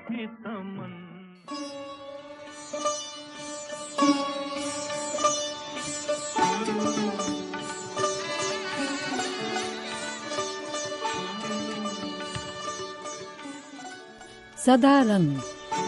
भी तमन्ना। सदा रंग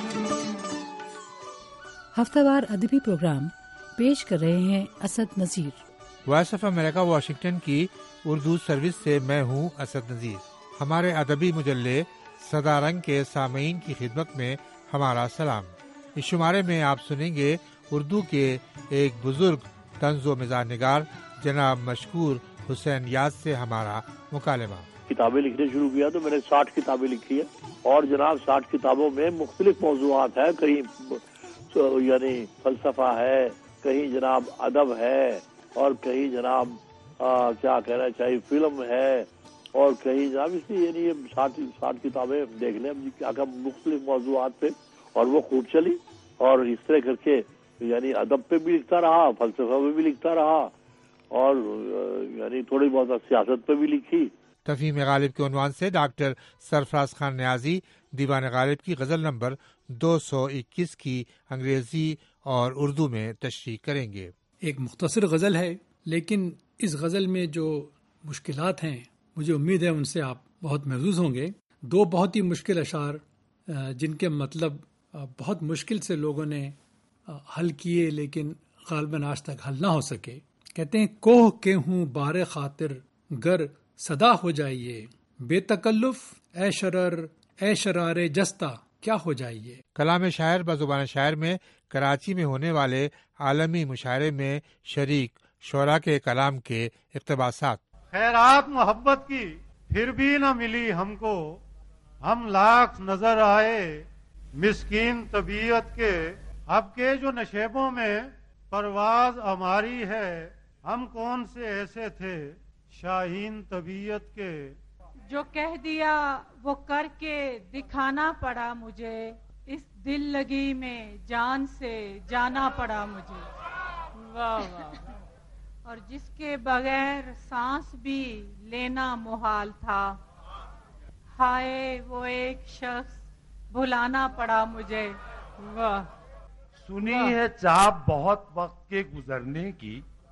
हफ्तावार अदबी प्रोग्राम पेश कर रहे हैं Asad Nazir. Voice of America Washington की उर्दू सर्विस से मैं हूँ असद नज़ीर। हमारे अदबी मुजल्ले सदा रंग के सामीन की खिदमत में हमारा सलाम। इस शुमारे में आप सुनेंगे उर्दू के एक बुजुर्ग तंज़ो मिज़ाज निगार जनाब मशकूर हुसैन याद से हमारा मुकालमा। किताबें लिखने शुरू किया तो मैंने 60 किताबें लिखी है और जनाब 60 किताबों में मुख्तलिफ मौज़ूआत है, कहीं यानी फलसफा है, कहीं जनाब अदब है और कहीं जनाब क्या कहना चाहिए फिल्म है और कहीं जनाब इसलिए यानी ये 60 किताबें देख लें क्या क्या मुख्तलिफ मौज़ूआत पे, और वो खूब चली और इस तरह करके यानी अदब पे भी लिखता रहा, फलसफा पे भी लिखता रहा और यानी थोड़ी बहुत सियासत पे भी लिखी। तफहीम गालिब के उन्वान से डॉक्टर सरफराज खान न्याजी दीवान गालिब की गज़ल नंबर 221 की अंग्रेजी और उर्दू में तशरीह करेंगे। एक मुख्तसर गज़ल है, लेकिन इस गज़ल में जो मुश्किलात हैं मुझे उम्मीद है उनसे आप बहुत महसूस होंगे। दो बहुत ही मुश्किल अशार जिनके मतलब बहुत मुश्किल से लोगों ने हल किए लेकिन गालिबन आज तक हल ना हो सके। कहते हैं कोह के हूँ बारे खातिर गर सदा हो जाइए, बेतकल्लुफ ए शरारे जस्ता क्या हो जाइए। कलाम शायर बज़ुबान शायर में कराची में होने वाले आलमी मुशायरे में शरीक शोरा के कलाम के इक़्तिबासात। खैरात मोहब्बत की फिर भी न मिली हमको, हम लाख नजर आए मिस्कीन तबीयत के, अब के जो नशेबों में परवाज हमारी है, हम कौन से ऐसे थे शाहीन तबीयत के। जो कह दिया वो करके दिखाना पड़ा मुझे, इस दिल लगी में जान से जाना पड़ा मुझे। वाह वाह। और जिसके बगैर सांस भी लेना मुहाल था, हाय वो एक शख्स भुलाना पड़ा मुझे। वाह। सुनी है चाप बहुत वक्त के गुजरने की,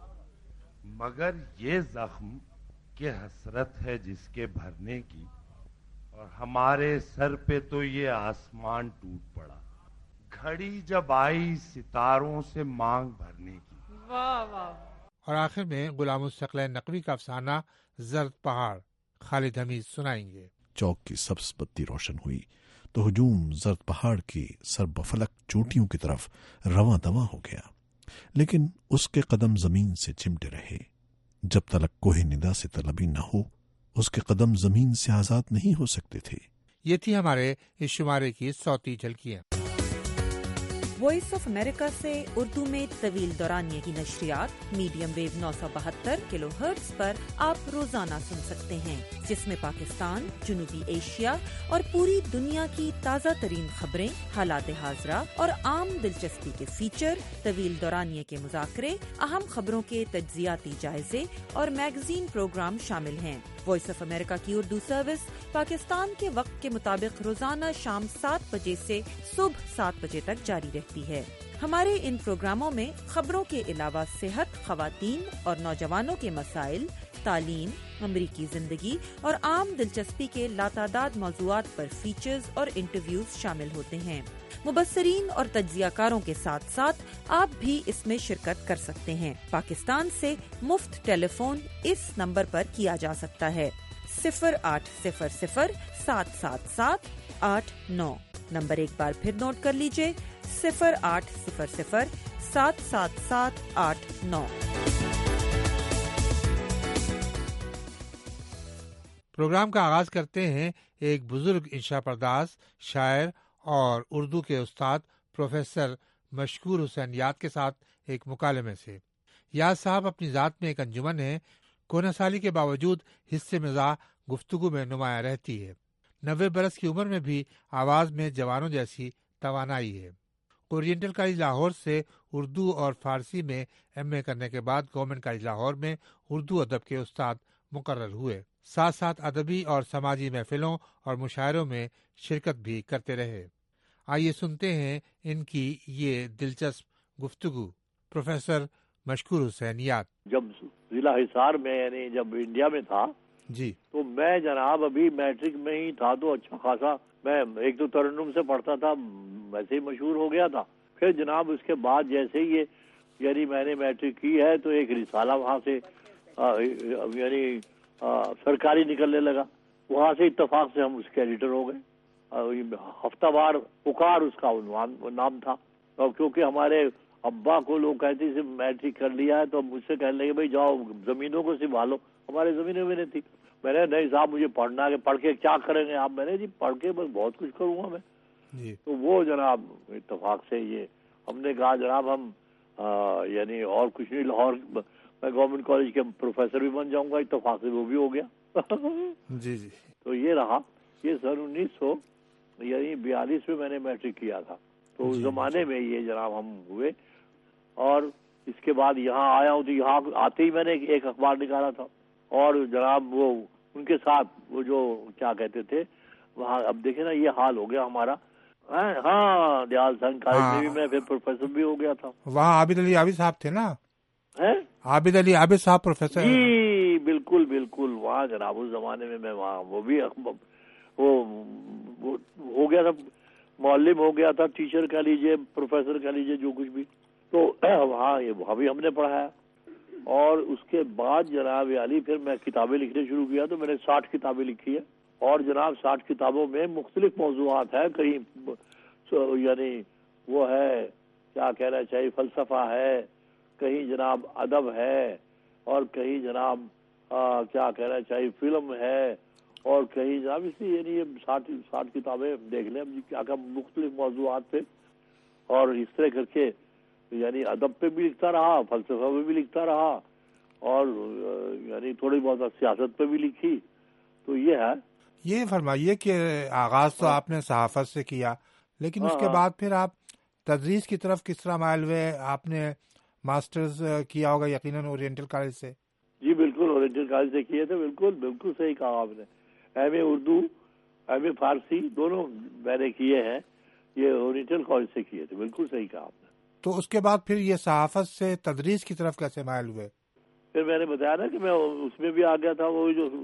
मगर ये जख्म के हसरत है जिसके भरने की, और हमारे सर पे तो ये आसमान टूट पड़ा, घड़ी जब आई सितारों से मांग भरने की। वाह वाह। और आखिर में गुलामुस्तक़लैन नकवी का अफसाना जर्द पहाड़ खालिद हमीद सुनाएंगे। चौक की सब्ज बत्ती रोशन हुई तो हुजूम जर्द पहाड़ की सरबफलक चोटियों की तरफ रवां दवा हो गया, लेकिन उसके कदम जमीन से चिमटे रहे। जब तलक कोहे निदा से तलबी न हो, उसके कदम जमीन से आजाद नहीं हो सकते थे। ये थी हमारे इस शुमारे की सौती झलकियां। वॉइस ऑफ अमेरिका से उर्दू में तवील दौरानिये की नशरियात मीडियम वेव 972 किलोहर्ट्ज पर आप रोजाना सुन सकते हैं, जिसमें पाकिस्तान, जनूबी एशिया और पूरी दुनिया की ताज़ा तरीन खबरें, हालात हाजरा और आम दिलचस्पी के फीचर, तवील दौरानिये के मुज़ाकरे, अहम खबरों के तज्जियाती जायजे और मैगजीन प्रोग्राम शामिल हैं। वॉइस ऑफ अमेरिका की उर्दू सर्विस पाकिस्तान के वक्त के मुताबिक रोजाना शाम 7 बजे से सुबह 7 बजे तक जारी रहती है। हमारे इन प्रोग्रामों में खबरों के अलावा सेहत, खवातीन और नौजवानों के मसाइल, तालीम, अमरीकी जिंदगी और आम दिलचस्पी के लातादाद मौज़ूआत पर फीचर्स और इंटरव्यूज शामिल होते हैं। मुबस्सरीन और तज्जियाकारों के साथ साथ आप भी इसमें शिरकत कर सकते हैं। पाकिस्तान से मुफ्त टेलीफोन इस नंबर पर किया जा सकता है 0800 777 89। नंबर एक बार फिर नोट कर लीजिए 0800 777 89। प्रोग्राम का आगाज करते हैं एक बुजुर्ग इंशा पर्दास, शायर और उर्दू के उस्ताद प्रोफेसर मशकूर हुसैन याद के साथ एक मुकालमे से। याद साहब अपनी ज़ात में एक अंजुमन है, कोना साली के बावजूद हिस्से मिज़ाह गुफ्तगू में नुमाया रहती है। 90 बरस की उम्र में भी आवाज़ में जवानों जैसी तवानाई है। ओरिएंटल कॉलेज लाहौर से उर्दू और फारसी में MA करने के बाद गवर्नमेंट कॉलेज लाहौर में उर्दू अदब के उस्ताद मुकर्रर हुए। साथ साथ अदबी और समाजी महफिलों और मुशायरों में शिरकत भी करते रहे। آئیے سنتے ہیں ان کی یہ دلچسپ گفتگو۔ پروفیسر مشکور حسین یاد۔ جب ضلع حصار میں یعنی جب انڈیا میں تھا جی تو میں جناب ابھی میٹرک میں ہی تھا، تو اچھا خاصا میں ایک تو ترنم سے پڑھتا تھا، ویسے ہی مشہور ہو گیا تھا۔ پھر جناب اس کے بعد جیسے ہی یعنی میں نے میٹرک کی ہے تو ایک رسالہ وہاں سے یعنی سرکاری نکلنے لگا، وہاں سے اتفاق سے ہم اس کے ایڈیٹر ہو گئے۔ ہفتہ وار پکار اس کا عنوان نام تھا، اور کیونکہ ہمارے ابا کو لوگ کہتے تھے میٹرک کر لیا ہے تو مجھ سے کہنے لگے بھائی جاؤ زمینوں کو سنبھالو، ہمارے زمینیں میں نہیں تھی۔ میں نے نہیں صاحب مجھے پڑھنا ہے، پڑھ کے کیا کریں گے آپ؟ میں نے جی پڑھ کے بس بہت کچھ کروں گا میں جی۔ تو وہ جناب اتفاق سے یہ ہم نے کہا جناب ہم یعنی اور کچھ نہیں، لاہور میں گورنمنٹ کالج کے پروفیسر بھی بن جاؤں گا، اتفاق سے وہ بھی ہو گیا۔ جی جی۔ تو یہ رہا، یہ سن 1942 میں میں نے میٹرک کیا تھا، تو اس زمانے میں یہ جناب ہم ہوئے، اور اس کے بعد یہاں آیا ہوں تو یہاں آتے ہی میں نے ایک اخبار نکالا تھا، اور جناب وہ ان کے ساتھ وہ جو کیا کہتے تھے وہاں، اب دیکھیں نا یہ حال ہو گیا ہمارا۔ ہاں دیال سنگھ کالج میں بھی میں پھر پروفیسر بھی ہو گیا تھا۔ وہاں عابد علی عابد صاحب تھے نا؟ عابد علی عابد صاحب پروفیسر؟ جی بالکل بالکل، وہاں جناب اس زمانے میں وہاں وہ بھی وہ ہو گیا تھا، معلم ہو گیا تھا، ٹیچر کہہ لیجیے، پروفیسر کہہ لیجیے، جو کچھ بھی، تو وہاں بھی ہم نے پڑھایا۔ اور اس کے بعد جناب علی پھر میں کتابیں لکھنے شروع کیا، تو میں نے 60 کتابیں لکھی ہیں، اور جناب 60 کتابوں میں مختلف موضوعات ہیں، کہیں یعنی وہ ہے کیا کہنا چاہیے فلسفہ ہے، کہیں جناب ادب ہے، اور کہیں جناب کیا کہنا چاہیے فلم ہے، اور کہیں جناب اس لیے یعنی یہ 60 کتابیں دیکھ لیں کیا کیا مختلف موضوعات پہ، اور اس طرح کر کے یعنی ادب پہ بھی لکھتا رہا، فلسفہ پہ بھی لکھتا رہا، اور یعنی تھوڑی بہت سیاست پہ بھی لکھی۔ تو یہ ہے۔ یہ فرمائیے کہ آغاز تو آپ نے صحافت سے کیا، لیکن اس کے بعد پھر آپ تدریس کی طرف کس طرح مائل ہوئے؟ آپ نے ماسٹرز کیا ہوگا یقیناً اورینٹل کالج سے؟ جی بالکل، اورینٹل کالج سے کیے تھے، بالکل بالکل صحیح کہا آپ نے۔ M A Urdu, M A Farsi دونوں میں نے کیے ہیں، یہ اورینٹل کالج سے کیے تھے، بالکل صحیح کہا آپ نے۔ تو اس کے بعد پھر یہ صحافت سے تدریس کی طرف کیسے مائل ہوئے؟ پھر میں نے بتایا نا کہ میں اس میں بھی آ گیا تھا، وہ جو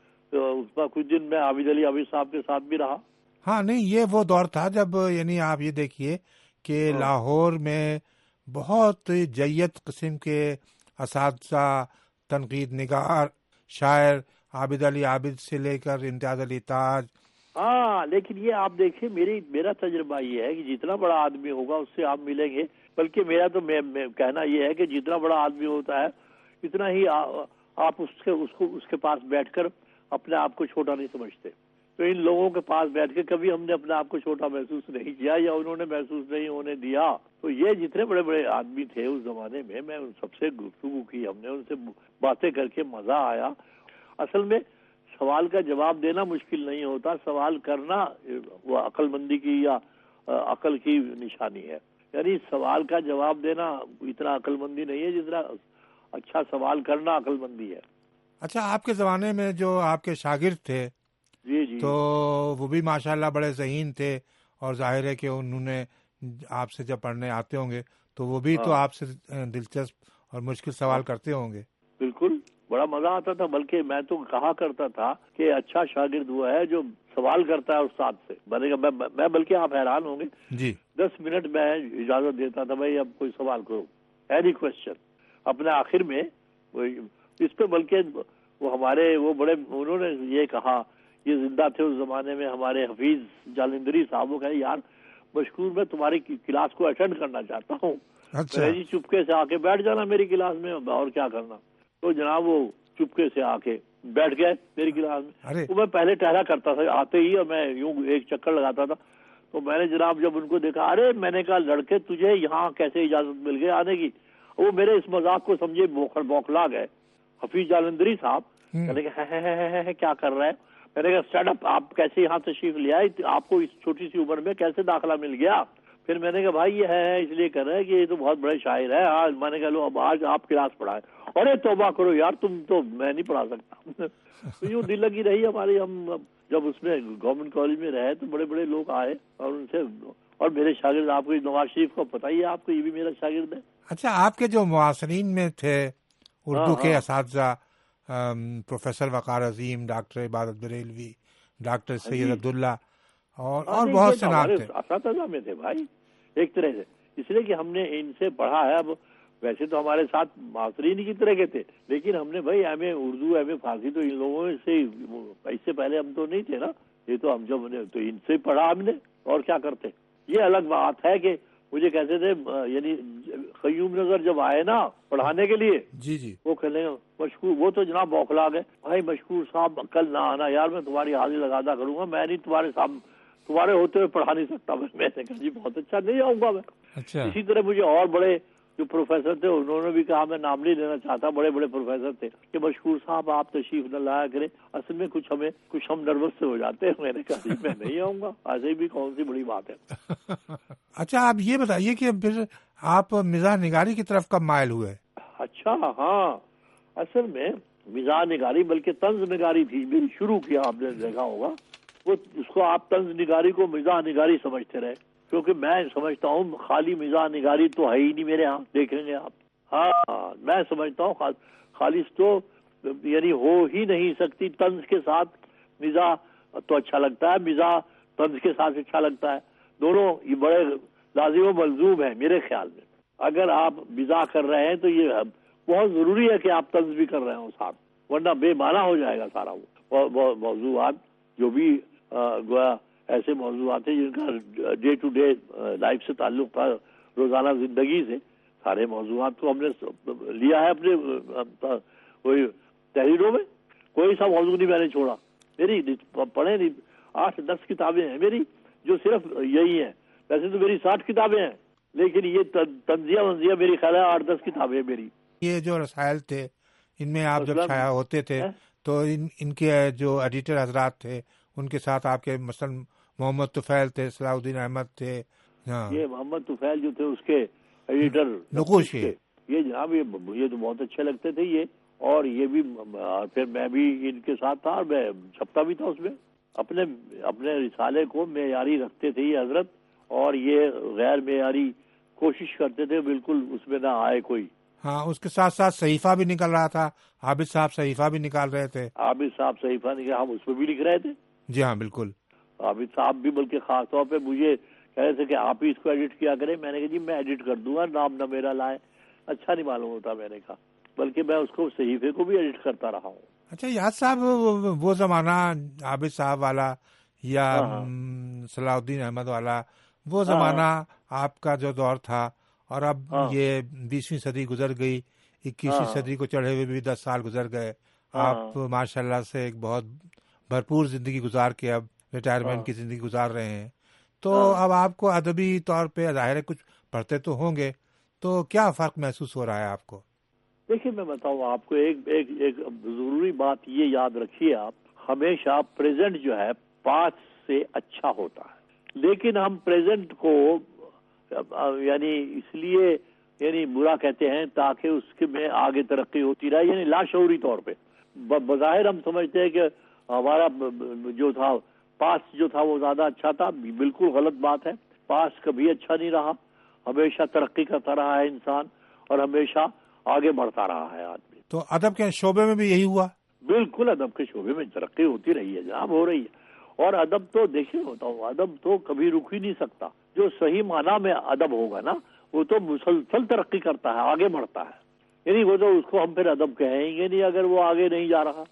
اس میں کچھ دن میں عابد علی عابد صاحب کے ساتھ بھی رہا۔ ہاں نہیں، یہ وہ دور تھا جب یعنی آپ یہ دیکھیے کہ لاہور میں بہت جید قسم کے اساتذہ، تنقید نگار، شاعر، عابد علی عابد سے لے کر امتیاز علی تاج۔ ہاں لیکن یہ آپ دیکھیں میرا تجربہ یہ ہے کہ جتنا بڑا آدمی ہوگا اس سے آپ ملیں گے، بلکہ میرا تو میں کہنا یہ ہے کہ جتنا بڑا آدمی ہوتا ہے اتنا ہی آپ اس کے پاس بیٹھ کر اپنے آپ کو چھوٹا نہیں سمجھتے۔ تو ان لوگوں کے پاس بیٹھ کے کبھی ہم نے اپنے آپ کو چھوٹا محسوس نہیں کیا، یا انہوں نے محسوس نہیں ہونے دیا۔ تو یہ جتنے بڑے بڑے آدمی تھے اس زمانے میں ان سب سے گفتگو کی ہم نے، ان سے باتیں کر کے مزہ آیا۔ اصل میں سوال کا جواب دینا مشکل نہیں ہوتا، سوال کرنا وہ عقل مندی کی یا عقل کی نشانی ہے۔ یعنی سوال کا جواب دینا اتنا عقل مندی نہیں ہے جتنا اچھا سوال کرنا عقل مندی ہے۔ اچھا، آپ کے زمانے میں جو آپ کے شاگرد تھے جی تو وہ بھی ماشاءاللہ بڑے ذہین تھے، اور ظاہر ہے کہ انہوں نے آپ سے جب پڑھنے آتے ہوں گے تو وہ بھی تو آپ سے دلچسپ اور مشکل سوال کرتے ہوں گے۔ بالکل، بڑا مزہ آتا تھا، بلکہ میں تو کہا کرتا تھا کہ اچھا شاگرد وہ ہے جو سوال کرتا ہے استاد سے۔ میں بلکہ آپ حیران ہوں گے جی، 10 منٹ میں اجازت دیتا تھا بھائی اب کوئی سوال کرو، اینی کوشچن، اپنے آخر میں اس پہ۔ بلکہ وہ ہمارے وہ بڑے انہوں نے یہ کہا، یہ زندہ تھے اس زمانے میں، ہمارے حفیظ جالندری صاحب، وہ کہے یار مشکور میں تمہاری کلاس کو اٹینڈ کرنا چاہتا ہوں۔ اچھا جی چپکے سے آ کے بیٹھ جانا میری کلاس میں، اور کیا کرنا۔ تو جناب وہ چپکے سے آ کے بیٹھ گئے میری کلاس میں۔ تو میں پہلے ٹہرا کرتا تھا آتے ہی، اور میں یوں ایک چکر لگاتا تھا۔ تو میں نے جناب جب ان کو دیکھا، ارے میں نے کہا لڑکے تجھے یہاں کیسے اجازت مل گئی آنے کی؟ وہ میرے اس مذاق کو سمجھے بوکھلا گئے۔ حفیظ جالندری صاحب کہنے کہ کیا کر رہا ہے؟ میں نے کہا اسٹارٹ اپ، آپ کیسے یہاں تشریف لے آئے؟ آپ کو اس چھوٹی سی عمر میں کیسے داخلہ مل گیا؟ پھر میں نے کہا بھائی یہ ہے اس لیے کر رہے ہیں کہ یہ تو بہت بڑے شاعر ہے. آج میں نے کہا لو اب آج آپ کلاس پڑھائیں. ارے توبہ کرو یار, تم تو میں نہیں پڑھا سکتا. تو یوں دل لگی رہی ہماری. ہم جب اس میں گورنمنٹ کالج میں رہے تو بڑے بڑے لوگ آئے اور ان سے, اور میرے شاگرد آپ کو نواز شریف کو پتہ ہی ہے, آپ کو یہ بھی میرا شاگرد ہے. اچھا, آپ کے جو معاصرین میں تھے اردو کے اساتذہ, پروفیسر وقار عظیم, ڈاکٹر عبادت بریلوی, ڈاکٹر سید عبداللہ اور بہت سے نام تھے. اساتذہ میں تھے بھائی ایک طرح سے, اس لیے کہ ہم نے ان سے پڑھا ہے. اب ویسے تو ہمارے ساتھ معاصرین کی طرح کے تھے, لیکن ہم نے بھائی M A Urdu M A Farsi تو ان لوگوں سے, اس سے پہلے ہم تو نہیں تھے نا. یہ تو ہم جب تو ان سے پڑھا ہم نے, اور کیا کرتے. یہ الگ بات ہے کہ مجھے کہتے تھے, یعنی قیوم نظر جب آئے نا پڑھانے کے لیے, جی وہ کہنے مشکور, وہ تو جناب بوکھلا گئے. بھائی مشکور صاحب کل نہ آنا یار, میں تمہاری حاضری لگاتا کروں گا, میں نہیں تمہارے ہوتے ہوئے پڑھا نہیں سکتا. میں نے کہا جی بہت اچھا, نہیں آؤں گا میں. اچھا. اسی طرح مجھے اور بڑے جو پروفیسر تھے انہوں نے بھی کہا, میں نام نہیں لینا چاہتا, بڑے بڑے پروفیسر تھے, کہ مشکور صاحب آپ تشریف نہ لایا کریں, اصل میں کچھ ہم نروس سے ہو جاتے ہیں. میں نے کہا جی میں نہیں آؤں گا, ایسے بھی کون سی بڑی بات ہے. اچھا, آپ یہ بتائیے کہ پھر آپ مزاح نگاری کی طرف کب مائل ہوئے؟ اچھا ہاں, اصل میں مزاح نگاری بلکہ طنز نگاری تھی میری شروع کیا, آپ نے دیکھا ہوگا. وہ اس کو آپ طنز نگاری کو مزاح نگاری سمجھتے رہے, کیونکہ میں سمجھتا ہوں خالی مزاح نگاری تو ہے ہی نہیں میرے ہاں, دیکھیں گے آپ. ہاں میں سمجھتا ہوں خالص تو یعنی ہو ہی نہیں سکتی. طنز کے ساتھ مزاح تو اچھا لگتا ہے, مزاح طنز کے ساتھ اچھا لگتا ہے. دونوں یہ بڑے لازم و ملزوم ہیں میرے خیال میں. اگر آپ مزاح کر رہے ہیں تو یہ بہت ضروری ہے کہ آپ طنز بھی کر رہے ہوں ساتھ, ورنہ بے معنی ہو جائے گا سارا. وہ موضوعات جو بھی گویا ایسے موضوعات ہیں جن کا ڈے ٹو ڈے لائف سے تعلق تھا, روزانہ زندگی سے, سارے موضوعات کو ہم نے لیا ہے اپنے وہی تحریروں میں. کوئی سا موضوع نہیں میں نے چھوڑا. میری پڑھیں 8-10 کتابیں ہیں میری جو صرف یہی ہیں. ویسے تو میری 60 کتابیں ہیں, لیکن یہ تنزیہ میری خیال ہے 8-10 کتابیں میری. یہ جو رسائل تھے ان میں آپ جب چھایا ہوتے تھے تو ان کے جو ایڈیٹر حضرات تھے ان کے ساتھ آپ کے مثلا محمد طفیل تھے, صلاح الدین احمد تھے. یہ محمد طفیل جو تھے اس کے ایڈیٹر نقوش کے, یہ جناب یہ تو بہت اچھے لگتے تھے یہ. اور یہ بھی پھر میں بھی ان کے ساتھ تھا اور میں چھپتا بھی تھا اس میں. اپنے رسالے کو معیاری رکھتے تھے یہ حضرت, اور یہ غیر معیاری کوشش کرتے تھے بالکل اس میں نہ آئے کوئی. ہاں, اس کے ساتھ ساتھ صحیفہ بھی نکل رہا تھا, عابد صاحب صحیفہ بھی نکال رہے تھے. عابد صاحب صحیفہ نکال, ہم اس میں بھی لکھ رہے تھے. جی ہاں بالکل. عابد صاحب بھی بلکہ خاص طور پہ مجھے کہہ رہے تھے کہ آپ ہی اس کو ایڈٹ کیا کریں. میں نے کہا جی میں ایڈٹ کر دوں گا, نام نہ میرا لائے, اچھا نہیں معلوم ہوتا. میں نے کہا بلکہ میں اس کو صحیفے کو بھی ایڈٹ کرتا رہا ہوں. اچھا یاد صاحب, وہ زمانہ عابد صاحب والا یا صلاح الدین احمد والا, وہ زمانہ آپ کا جو دور تھا, اور اب یہ 20ویں صدی گزر گئی, 21ویں صدی کو چڑھے ہوئے بھی 10 سال گزر گئے. آپ ماشاءاللہ سے ایک بہت بھرپور زندگی گزار کے اب ریٹائرمنٹ کی زندگی گزار رہے ہیں. تو اب آپ کو ادبی طور پہ ظاہر ہے کچھ پڑھتے تو ہوں گے, تو کیا فرق محسوس ہو رہا ہے آپ کو؟ دیکھیے میں بتاؤں آپ کو ایک ضروری بات یہ یاد رکھیے آپ, ہمیشہ پریزنٹ جو ہے پاسٹ سے اچھا ہوتا ہے. لیکن ہم پریزنٹ کو یعنی اس لیے یعنی برا کہتے ہیں تاکہ اس کے میں آگے ترقی ہوتی رہے, یعنی لاشعوری طور پہ. بظاہر ہم سمجھتے ہیں کہ ہمارا جو تھا پاسٹ جو تھا وہ زیادہ اچھا تھا. بالکل غلط بات ہے. پاسٹ کبھی اچھا نہیں رہا, ہمیشہ ترقی کرتا رہا ہے انسان, اور ہمیشہ آگے بڑھتا رہا ہے آدمی. تو ادب کے شعبے میں بھی یہی ہوا؟ بالکل, ادب کے شعبے میں ترقی ہوتی رہی ہے جناب, ہو رہی ہے. اور ادب تو دیکھیے ہوتا ہوں, ادب تو کبھی رک ہی نہیں سکتا. جو صحیح معنی میں ادب ہوگا نا وہ تو مسلسل ترقی کرتا ہے, آگے بڑھتا ہے. یعنی وہ تو اس کو ہم پھر ادب کہیں گے نہیں اگر وہ آگے نہیں جا رہا.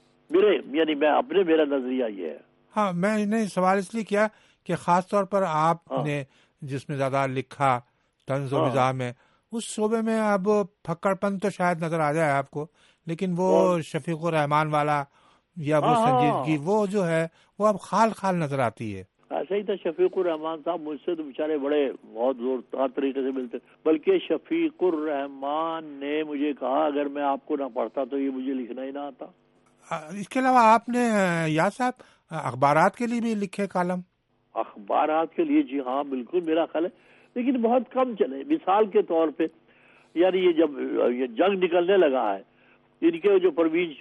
میرا نظریہ یہ ہے. ہاں, میں نے سوال اس لیے کیا کہ خاص طور پر آپ نے جس میں زیادہ لکھا طنز و مزاح میں, اس شعبے میں اب پھکڑ پن تو شاید نظر آ جائے آپ کو, لیکن وہ شفیق الرحمان والا یا وہ سنجیدگی وہ جو ہے وہ اب خال نظر آتی ہے. ایسا ہی تھا. شفیق الرحمان صاحب مجھ سے تو بیچارے بڑے بہت زور طریقے سے ملتے, بلکہ شفیق الرحمان نے مجھے کہا اگر میں آپ کو نہ پڑھتا تو یہ مجھے لکھنا ہی نہ آتا. اس کے علاوہ آپ نے یاد صاحب اخبارات کے لیے بھی لکھے کالم؟ اخبارات کے لیے جی ہاں بالکل میرا خیال ہے، لیکن بہت کم چلے. مثال کے طور پہ یعنی یہ جب یہ جنگ نکلنے لگا ہے، ان کے جو پروین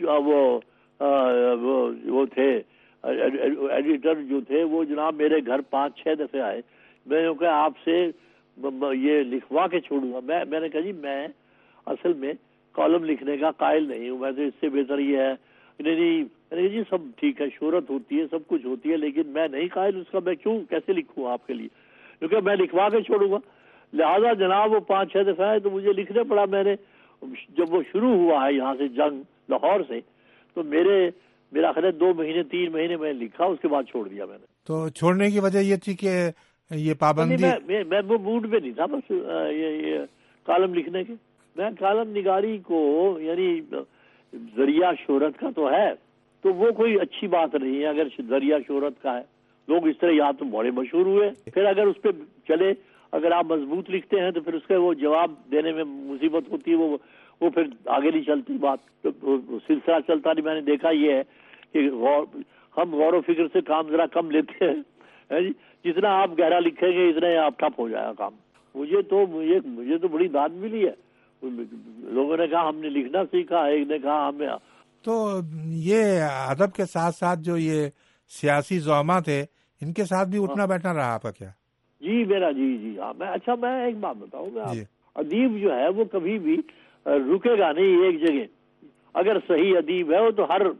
وہ تھے ایڈیٹر جو تھے، وہ جناب میرے گھر 5-6 دفعے آئے. میں نے کہا آپ سے یہ لکھوا کے چھوڑوں گا. میں نے کہا جی میں اصل میں کالم لکھنے کا قائل نہیں ہوں، میں تو اس سے بہتر یہ ہے. نہیں میں نے کہا جی سب ٹھیک ہے، شہرت ہوتی ہے، سب کچھ ہوتی ہے، لیکن میں نہیں قائل اس کا. میں کیسے لکھوں آپ کے لیے، کیونکہ میں لکھوا کے چھوڑوں گا. لہذا جناب وہ 5-6 دفعہ آئے تو مجھے لکھنے پڑا. میں نے جب وہ شروع ہوا ہے یہاں سے جنگ لاہور سے، تو میرا خیال 2 مہینے 3 مہینے میں لکھا، اس کے بعد چھوڑ دیا میں نے. تو چھوڑنے کی وجہ یہ تھی کہ یہ پابندی؟ میں وہ موڈ میں نہیں تھا بس یہ کالم لکھنے کے. میں کالم نگاری کو یعنی ذریعہ شہرت کا تو ہے، تو وہ کوئی اچھی بات نہیں ہے اگر ذریعہ شہرت کا ہے. لوگ اس طرح یا تو بڑے مشہور ہوئے، پھر اگر اس پہ چلے، اگر آپ مضبوط لکھتے ہیں تو پھر اس کا وہ جواب دینے میں مصیبت ہوتی ہے، وہ پھر آگے نہیں چلتی بات، سلسلہ چلتا نہیں. میں نے دیکھا یہ ہے کہ ہم غور و فکر سے کام ذرا کم لیتے ہیں جی. جتنا آپ گہرا لکھیں گے اتنا آپ ٹھپ ہو جائے گا کام. مجھے تو بڑی داد ملی ہے. لوگوں نے کہا ہم نے لکھنا سیکھا، ایک نے کہا ہمیں. تو یہ ادب کے ساتھ ساتھ جو یہ سیاسی زعما تھے، ان کے ساتھ بھی اٹھنا بیٹھنا رہا آپ کا کیا؟ جی میرا جی ہاں. میں ایک بات بتاؤں گا، ادیب جو ہے وہ کبھی بھی رکے گا نہیں ایک جگہ. اگر صحیح ادیب ہے وہ تو ہر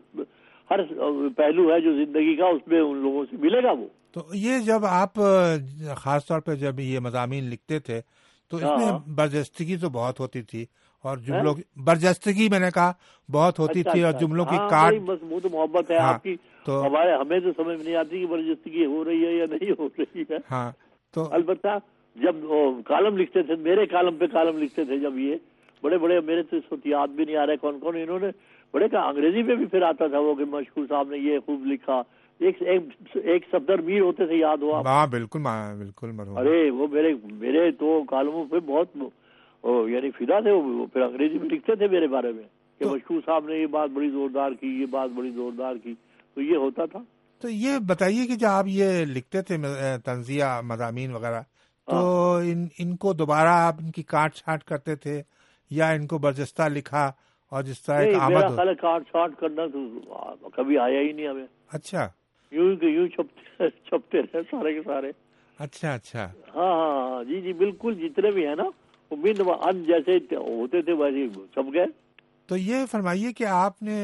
پہلو ہے جو زندگی کا، اس میں ان لوگوں سے ملے گا وہ. تو یہ جب آپ خاص طور پہ جب یہ مضامین لکھتے تھے تو اس میں برجستگی تو بہت ہوتی تھی، اور جملوں کی برجستگی میں نے کہا بہت ہوتی تھی، اور جملوں کی کاٹ. بس وہ تو محبت ہے آپ کی، تو ہمیں تو سمجھ نہیں آتی کہ برجستگی ہو رہی ہے یا نہیں ہو رہی ہے. ہاں تو البتہ جب کالم لکھتے تھے، میرے کالم پہ کالم لکھتے تھے، جب یہ بڑے میرے تو اس وقت یاد بھی نہیں آ رہے کون انہوں نے بڑے کہا. انگریزی میں بھی پھر آتا تھا وہ کہ مشکور صاحب نے یہ خوب لکھا. ایک صفدر میر ہوتے تھے، یاد ہوا؟ ہاں بالکل مرحوم. ارے وہ میرے تو کالموں پہ بہت یعنی فدا تھے. وہ پھر انگریزی میں لکھتے تھے میرے بارے میں کہ مشکور صاحب نے یہ بات بڑی زوردار کی، یہ بات بڑی زوردار کی. تو یہ ہوتا تھا. تو یہ بتائیے کہ جب آپ یہ لکھتے تھے طنزیہ مضامین وغیرہ، تو ان کو دوبارہ آپ ان کی کاٹ چھانٹ کرتے تھے یا ان کو برجستہ لکھا اور جس طرح ایک میرا خیال ہے کاٹ چھانٹ کرنا تو کبھی آیا ہی نہیں ہمیں. اچھا. یوں چھپتے رہے سارے کے سارے. اچھا. ہاں جی بالکل. جتنے بھی ہیں نا وہ بن ان جیسے ہوتے تھے ویسے چھپ گئے. تو یہ فرمائیے کہ آپ نے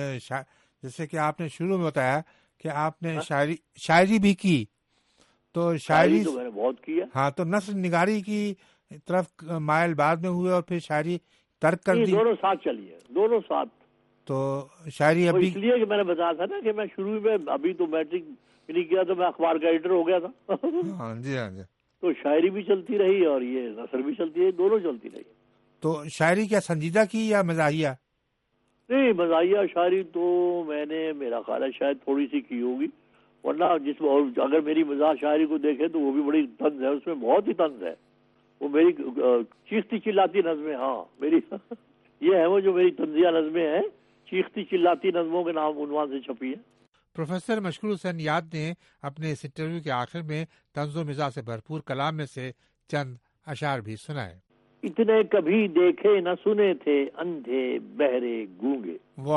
جیسے کہ آپ نے شروع میں بتایا کہ آپ نے شاعری بھی کی، تو شاعری تو میں نے بہت کی ہے. ہاں، تو نثر نگاری کی طرف مائل بعد میں ہوئے اور پھر شاعری ترک کر دی؟ دونوں ساتھ چلیے، دونوں ساتھ. تو شاعری ابھی اس لیے کہ میں نے بتایا تھا نا کہ میں شروع میں ابھی تو میٹرک نہیں کیا تو میں اخبار کا ایڈیٹر ہو گیا تھا. ہاں جی. تو شاعری بھی چلتی رہی اور یہ نثر بھی چلتی رہی، دونوں چلتی رہی. تو شاعری کیا سنجیدہ کی یا مزاحیہ؟ نہیں، مزاحیہ شاعری تو میں نے میرا خیال ہے شاید تھوڑی سی کی ہوگی، ورنہ اگر میری مزاح شاعری کو دیکھے تو وہ بھی بڑی طنز ہے، اس میں بہت ہی طنز ہے. وہ میری چیختی چلاتی نظمیں، ہاں میری یہ ہے وہ جو میری طنزیہ نظمیں ہیں، چیختی چلاتی نظموں کے نام عنوان سے چھپی ہے. پروفیسر مشکور حسین یاد نے اپنے اس انٹرویو کے آخر میں طنز و مزاح سے بھرپور کلام میں سے چند اشعار بھی سنائے. اتنے کبھی دیکھے نہ سنے تھے اندھے بہرے گونگے.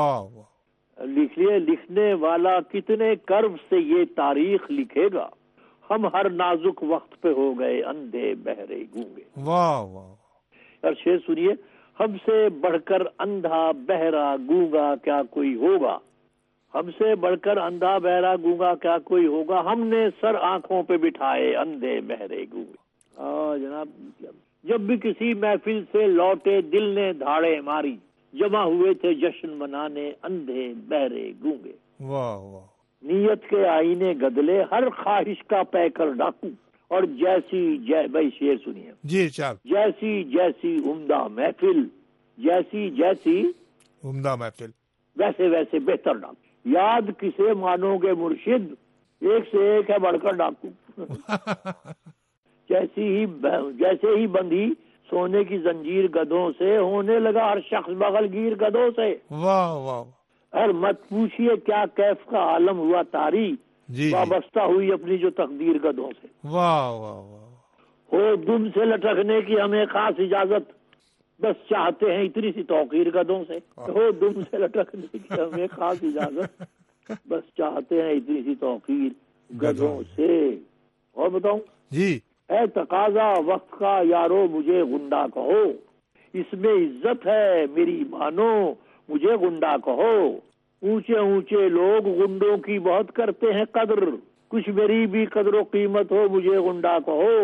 واہ. لکھنے والا کتنے کرب سے یہ تاریخ لکھے گا، ہم ہر نازک وقت پہ ہو گئے اندھے بہرے گونگے. واہ. اور شعر سنیے. ہم سے بڑھ کر اندھا بہرا گونگا کیا کوئی ہوگا، ہم سے بڑھ کر اندھا بہرا گونگا کیا کوئی ہوگا، ہم نے سر آنکھوں پہ بٹھائے اندھے بہرے گونگے. جناب جب بھی کسی محفل سے لوٹے دل نے دھاڑے ماری، جمع ہوئے تھے جشن منانے اندھے بہرے گونگے. واہ. نیت کے آئینے گدلے ہر خواہش کا پے کر ڈاکو، اور بھائی شعر سنیے جی. جیسی عمدہ محفل، جیسی عمدہ محفل، ویسے بہتر ڈاکو. یاد کسے مانو گے مرشد، ایک سے ایک ہے بڑھ کر ڈاکو. جیسے ہی بندھی سونے کی زنجیر گدھوں سے، ہونے لگا ہر شخص بغل گیر گدھوں سے. واہ. ہر مت پوچھئے کیا کیف کا عالم ہوا طاری، وابستہ ہوئی اپنی جو تقدیر گدھوں سے. واہ واہ واہ. ہو دم سے لٹکنے کی ہمیں خاص اجازت، بس چاہتے ہیں اتنی سی توقیر گدھوں سے. ہو دم سے لٹکنے کی ہمیں خاص اجازت، بس چاہتے ہیں اتنی سی توقیر گدھوں سے. اور بتاؤں جی. اے تقاضا وقت کا یارو مجھے گنڈا کہو، اس میں عزت ہے میری مانو مجھے گنڈا کہو. اونچے اونچے لوگ گنڈوں کی بہت کرتے ہیں قدر، کچھ میری بھی قدر و قیمت ہو مجھے گنڈا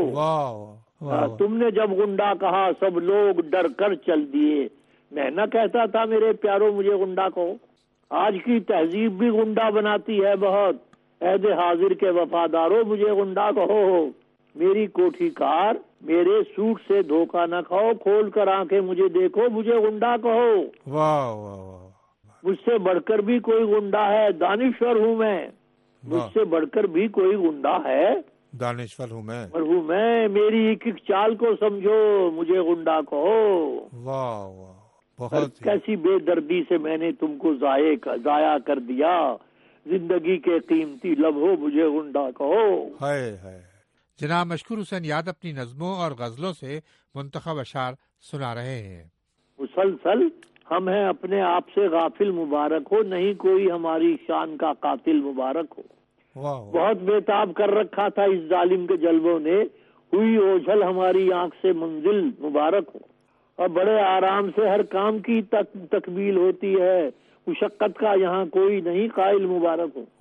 کہو. تم نے جب گنڈا کہا سب لوگ ڈر کر چل دیے، میں نہ کہتا تھا میرے پیاروں مجھے گنڈا کہو. آج کی تہذیب بھی گنڈا بناتی ہے بہت، عہد حاضر کے وفاداروں مجھے گنڈا کہو. میری کوٹھی کار میرے سوٹ سے دھوکہ نہ کھاؤ، کھول کر آنکھیں مجھے دیکھو مجھے گنڈا کہو. واہ واہ واہ. مجھ سے بڑھ کر بھی کوئی گنڈا ہے، دانشور ہوں میں. مجھ سے بڑھ کر بھی کوئی گنڈا ہے، دانشور ہوں میں. میری ایک ایک چال کو سمجھو مجھے گنڈا کہو. واہ واہ. بہت کیسی بے دردی سے میں نے تم کو ضائع کر دیا، زندگی کے قیمتی لمحوں مجھے گنڈا کہو. ہے. جناب مشکور حسین یاد اپنی نظموں اور غزلوں سے منتخب اشعار سنا رہے ہیں. مسلسل ہم ہیں اپنے آپ سے غافل مبارک ہو، نہیں کوئی ہماری شان کا قاتل مبارک ہو. بہت بےتاب کر رکھا تھا اس ظالم کے جلووں نے، ہوئی اوجھل ہماری آنکھ سے منزل مبارک ہو. اور بڑے آرام سے ہر کام کی تکمیل ہوتی ہے، مشقت کا یہاں کوئی نہیں قائل مبارک ہو.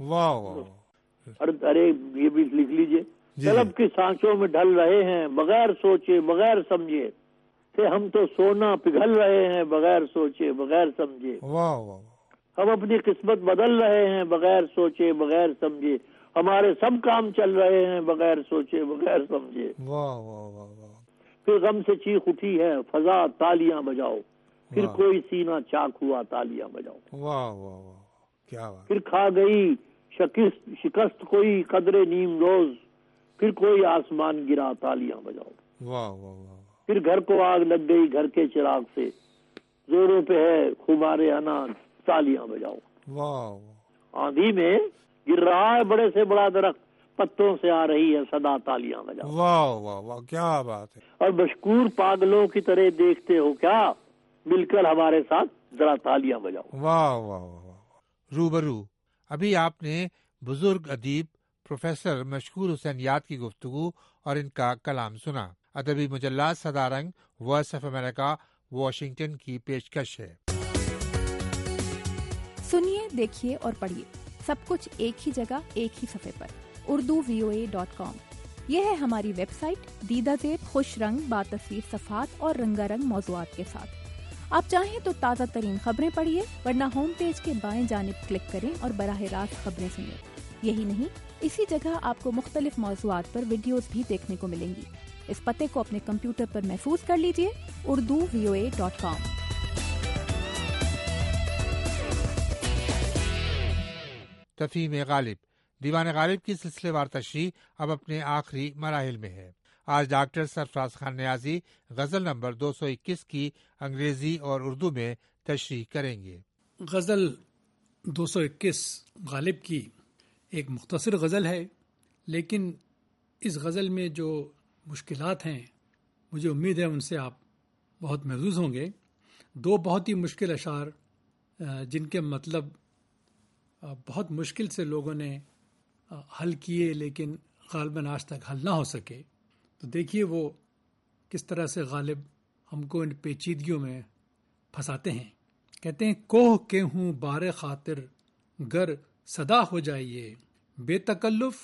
ارے یہ بھی لکھ لیجئے. طلب کی سانچوں میں ڈھل رہے ہیں بغیر سوچے بغیر سمجھے، ہم تو سونا پگھل رہے ہیں بغیر سوچے بغیر سمجھے. ہم اپنی قسمت بدل رہے ہیں بغیر سوچے بغیر سمجھے، ہمارے سب کام چل رہے ہیں بغیر سوچے بغیر سمجھے. پھر غم سے چیخ اٹھی ہے فضا تالیاں بجاؤ، پھر کوئی سینہ چاک ہوا تالیاں بجاؤ. کیا پھر کھا گئی شکست کوئی قدرے نیم روز، پھر کوئی آسمان گرا تالیاں بجاؤ. پھر گھر کو آگ لگ گئی گھر کے چراغ سے، زوروں پہ ہے خمارے انار تالیاں بجاؤ. آندھی میں گر رہا ہے بڑے سے بڑا درخت، پتوں سے آ رہی ہے صدا تالیاں بجاؤ. واہ کیا بات ہے. اور مشکور پاگلوں کی طرح دیکھتے ہو کیا، مل کر ہمارے ساتھ ذرا تالیاں بجاؤ. واہ. روبرو ابھی آپ نے بزرگ ادیب پروفیسر مشکور حسین یاد کی گفتگو اور ان کا کلام سنا. ادبی مجلات سدا رنگ وائس آف امریکہ واشنگٹن کی پیشکش ہے. سنیے، دیکھیے اور پڑھیے سب کچھ ایک ہی جگہ ایک ہی صفحے پر، urduvoa.com. یہ ہے ہماری ویب سائٹ، دیدہ زیب خوش رنگ باتصویر صفحات اور رنگا رنگ موضوعات کے ساتھ. آپ چاہیں تو تازہ ترین خبریں پڑھیے، ورنہ ہوم پیج کے بائیں جانب کلک کریں اور براہ راست خبریں سنیں. یہی نہیں، اسی جگہ آپ کو مختلف موضوعات پر ویڈیوز بھی دیکھنے کو ملیں گی. اس پتے کو اپنے کمپیوٹر پر محفوظ کر لیجئے، urduvoa.com. تفہیم غالب دیوان غالب کی سلسلے وار تشریح اب اپنے آخری مراحل میں ہے. آج ڈاکٹر سرفراز خان نیازی غزل نمبر 221 کی انگریزی اور اردو میں تشریح کریں گے. غزل 221 غالب کی ایک مختصر غزل ہے، لیکن اس غزل میں جو مشکلات ہیں مجھے امید ہے ان سے آپ بہت محظوظ ہوں گے. دو بہت ہی مشکل اشعار جن کے مطلب بہت مشکل سے لوگوں نے حل کیے، لیکن غالباً آج تک حل نہ ہو سکے. تو دیکھیے وہ کس طرح سے غالب ہم کو ان پیچیدگیوں میں پھنساتے ہیں. کہتے ہیں کوہ کے ہوں بار خاطر گر صدا ہو جائیے، بے تکلف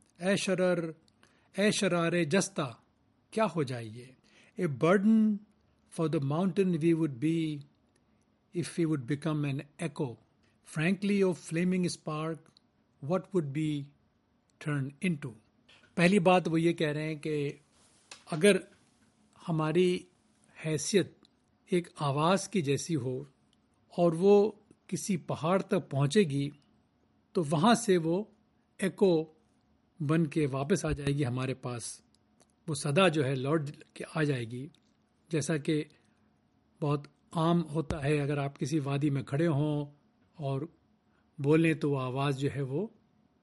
اے شرار جستہ کیا ہو جائیے. A burden for the mountain we would be if we would become an echo. Frankly, of flaming spark, what would be turned into? پہلی بات وہ یہ کہہ رہے ہیں کہ اگر ہماری حیثیت ایک آواز کی جیسی ہو اور وہ کسی پہاڑ تک پہنچے گی تو وہاں سے وہ ایکو بن کے واپس آ جائے گی ہمارے پاس. وہ صدا جو ہے لوٹ کے آ جائے گی. جیسا کہ بہت عام ہوتا ہے، اگر آپ کسی وادی میں کھڑے ہوں اور بولیں تو وہ آواز جو ہے وہ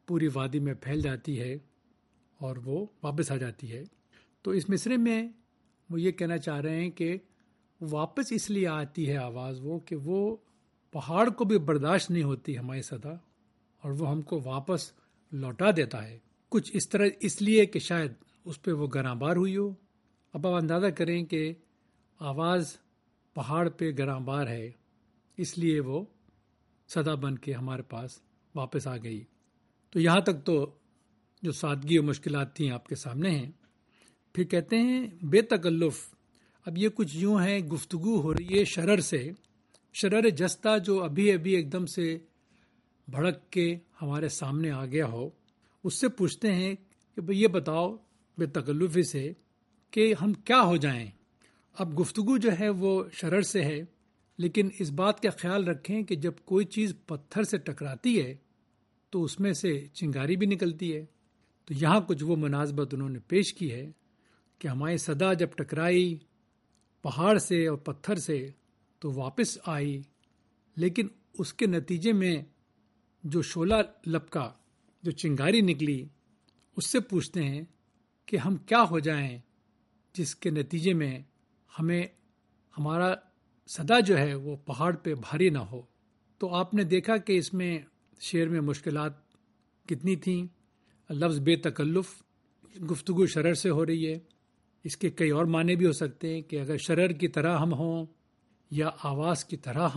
پوری وادی میں پھیل جاتی ہے اور وہ واپس آ جاتی ہے. تو اس مصرعے میں وہ یہ کہنا چاہ رہے ہیں کہ واپس اس لیے آتی ہے آواز وہ کہ وہ پہاڑ کو بھی برداشت نہیں ہوتی ہماری صدا، اور وہ ہم کو واپس لوٹا دیتا ہے. کچھ اس طرح اس لیے کہ شاید اس پہ وہ گراں بار ہوئی ہو. اب آپ اندازہ کریں کہ آواز پہاڑ پہ گراں بار ہے، اس لیے وہ صدا بن کے ہمارے پاس واپس آ گئی. تو یہاں تک تو جو سادگی اور مشکلات تھیں آپ کے سامنے ہیں. پھر کہتے ہیں بے تکلف. اب یہ کچھ یوں ہے، گفتگو ہو رہی ہے شرر سے، شرر جستہ جو ابھی ابھی ایک دم سے بھڑک کے ہمارے سامنے آ گیا ہو. اس سے پوچھتے ہیں کہ بھئی یہ بتاؤ بے تکلفی سے کہ ہم کیا ہو جائیں. اب گفتگو جو ہے وہ شرر سے ہے، لیکن اس بات کا خیال رکھیں کہ جب کوئی چیز پتھر سے ٹکراتی ہے تو اس میں سے چنگاری بھی نکلتی ہے. تو یہاں کچھ وہ مناسبت انہوں نے پیش کی ہے کہ ہماری صدا جب ٹکرائی پہاڑ سے اور پتھر سے تو واپس آئی، لیکن اس کے نتیجے میں جو شعلہ لپکا، جو چنگاری نکلی، اس سے پوچھتے ہیں کہ ہم کیا ہو جائیں جس کے نتیجے میں ہمیں ہمارا صدا جو ہے وہ پہاڑ پہ بھاری نہ ہو. تو آپ نے دیکھا کہ اس میں شعر میں مشکلات کتنی تھیں. لفظ بے تکلف، گفتگو شرر سے ہو رہی ہے. اس کے کئی اور معنی بھی ہو سکتے ہیں کہ اگر شرر کی طرح ہم ہوں یا آواز کی طرح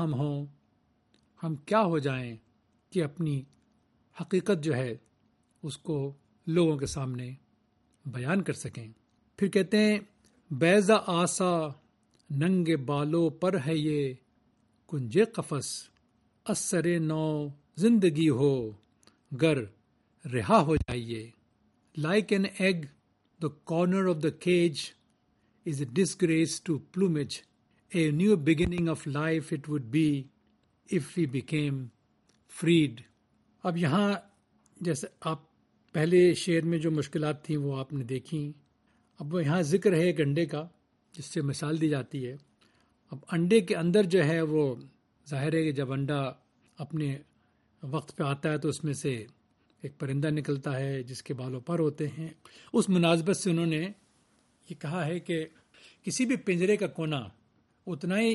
ہم کیا ہو جائیں کہ اپنی حقیقت جو ہے اس کو لوگوں کے سامنے بیان کر سکیں. پھر کہتے ہیں بیضا آسا ننگ بالوں پر ہے یہ کنجے قفس، اثر نو زندگی ہو گر رہا ہو جائیے. Like an egg the corner of the cage is a disgrace to plumage. A new beginning of life it would be if we became freed. اب یہاں جیسے آپ پہلے شعر میں جو مشکلات تھیں وہ آپ نے دیکھی. اب یہاں ذکر ہے ایک انڈے کا جس سے مثال دی جاتی ہے. اب انڈے کے اندر جو ہے وہ ظاہر ہے کہ جب انڈا اپنے وقت پہ آتا ہے تو اس میں سے ایک پرندہ نکلتا ہے جس کے بالوں پر ہوتے ہیں. اس مناسبت سے انہوں نے یہ کہا ہے کہ کسی بھی پنجرے کا کونا اتنا ہی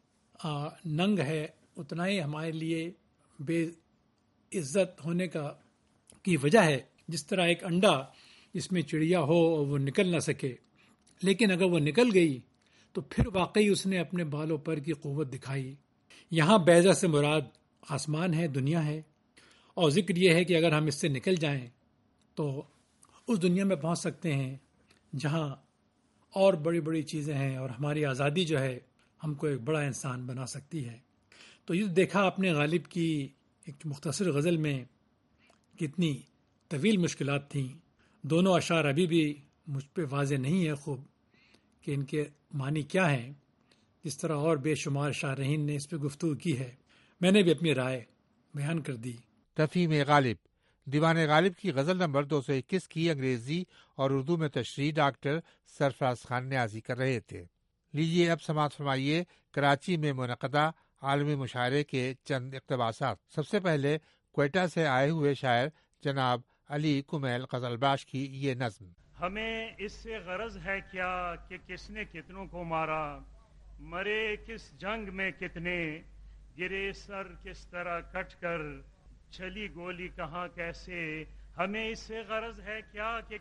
ننگ ہے، اتنا ہی ہمارے لیے بے عزت ہونے کی وجہ ہے، جس طرح ایک انڈا جس میں چڑیا ہو اور وہ نکل نہ سکے، لیکن اگر وہ نکل گئی تو پھر واقعی اس نے اپنے بالوں پر کی قوت دکھائی. یہاں بیضا سے مراد آسمان ہے، دنیا ہے، اور ذکر یہ ہے کہ اگر ہم اس سے نکل جائیں تو اس دنیا میں پہنچ سکتے ہیں جہاں اور بڑی بڑی چیزیں ہیں، اور ہماری آزادی جو ہے ہم کو ایک بڑا انسان بنا سکتی ہے. تو یہ دیکھا آپ نے غالب کی ایک مختصر غزل میں کتنی طویل مشکلات تھیں. دونوں اشعار ابھی بھی مجھ پہ واضح نہیں ہے خوب کہ ان کے معنی کیا ہیں، جس طرح اور بے شمار شارحین نے اس پہ گفتگو کی ہے. میں نے بھی اپنی رائے بیان کر دی. تفہیم غالب، دیوان غالب کی غزل نمبر 221 کی انگریزی اور اردو میں تشریح ڈاکٹر سرفراز خان نیازی کر رہے تھے. لیجیے اب سماعت فرمائیے کراچی میں منعقدہ عالمی مشاعرے کے چند اقتباسات. سب سے پہلے کوئٹہ سے آئے ہوئے شاعر جناب علی کمیل غزلباش کی یہ نظم. ہمیں اس سے غرض ہے کیا کہ کس نے کتنوں کو مارا، مرے کس جنگ میں کتنے، گرے سر کس طرح کٹ کر، چلی گولی کہاں کیسے. ہمیں اس سے غرض ہے کیا کہ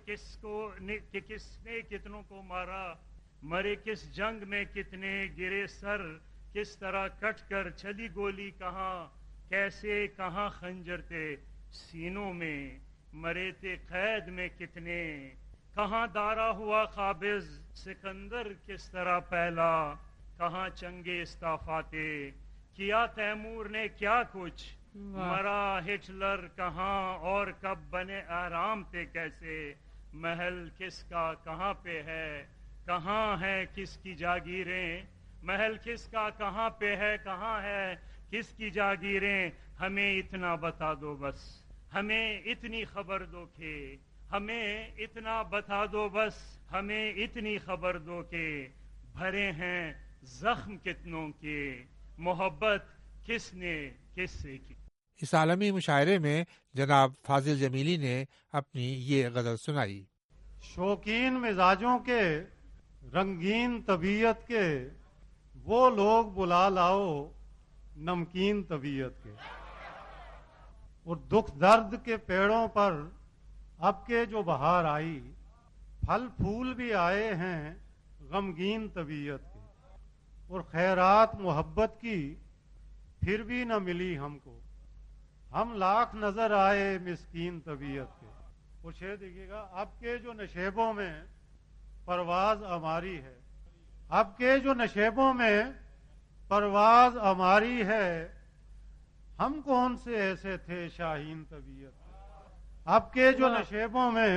کس نے کتنوں کو مارا، مرے کس جنگ میں کتنے، گرے سر کس طرح کٹ کر، چلی گولی کہاں کیسے. کہاں خنجر تھے سینوں میں، مرے تھے قید میں کتنے. کہاں دارا ہوا قابض سکندر کس طرح پہلا، کہاں چنگے استعفاتے کیا تیمور نے کیا کچھ. مرا ہٹلر کہاں اور کب بنے احرام تھے کیسے. محل کس کا کہاں پہ ہے، کہاں ہے کس کی جاگیریں. محل کس کا کہاں پہ ہے، کہاں ہے کس کی جاگیریں. ہمیں اتنا بتا دو بس، ہمیں اتنی خبر دو کہ، ہمیں اتنا بتا دو بس، ہمیں اتنی خبر دو کہ بھرے ہیں زخم کتنوں کے، محبت کس نے کس سے کی. اس عالمی مشاعرے میں جناب فاضل جمیلی نے اپنی یہ غزل سنائی۔ شوقین مزاجوں کے، رنگین طبیعت کے، وہ لوگ بلا لاؤ نمکین طبیعت کے، اور دکھ درد کے پیڑوں پر اب کے جو بہار آئی، پھل پھول بھی آئے ہیں غمگین طبیعت کے، اور خیرات محبت کی پھر بھی نہ ملی ہم کو، ہم لاکھ نظر آئے مسکین طبیعت کے۔ وہ شعر دیکھیے گا، اب کے جو نشیبوں میں پرواز ہماری ہے، اب کے جو نشیبوں میں پرواز ہماری ہے، ہم کون سے ایسے تھے شاہین طبیعت کے، اب کے جو نشیبوں میں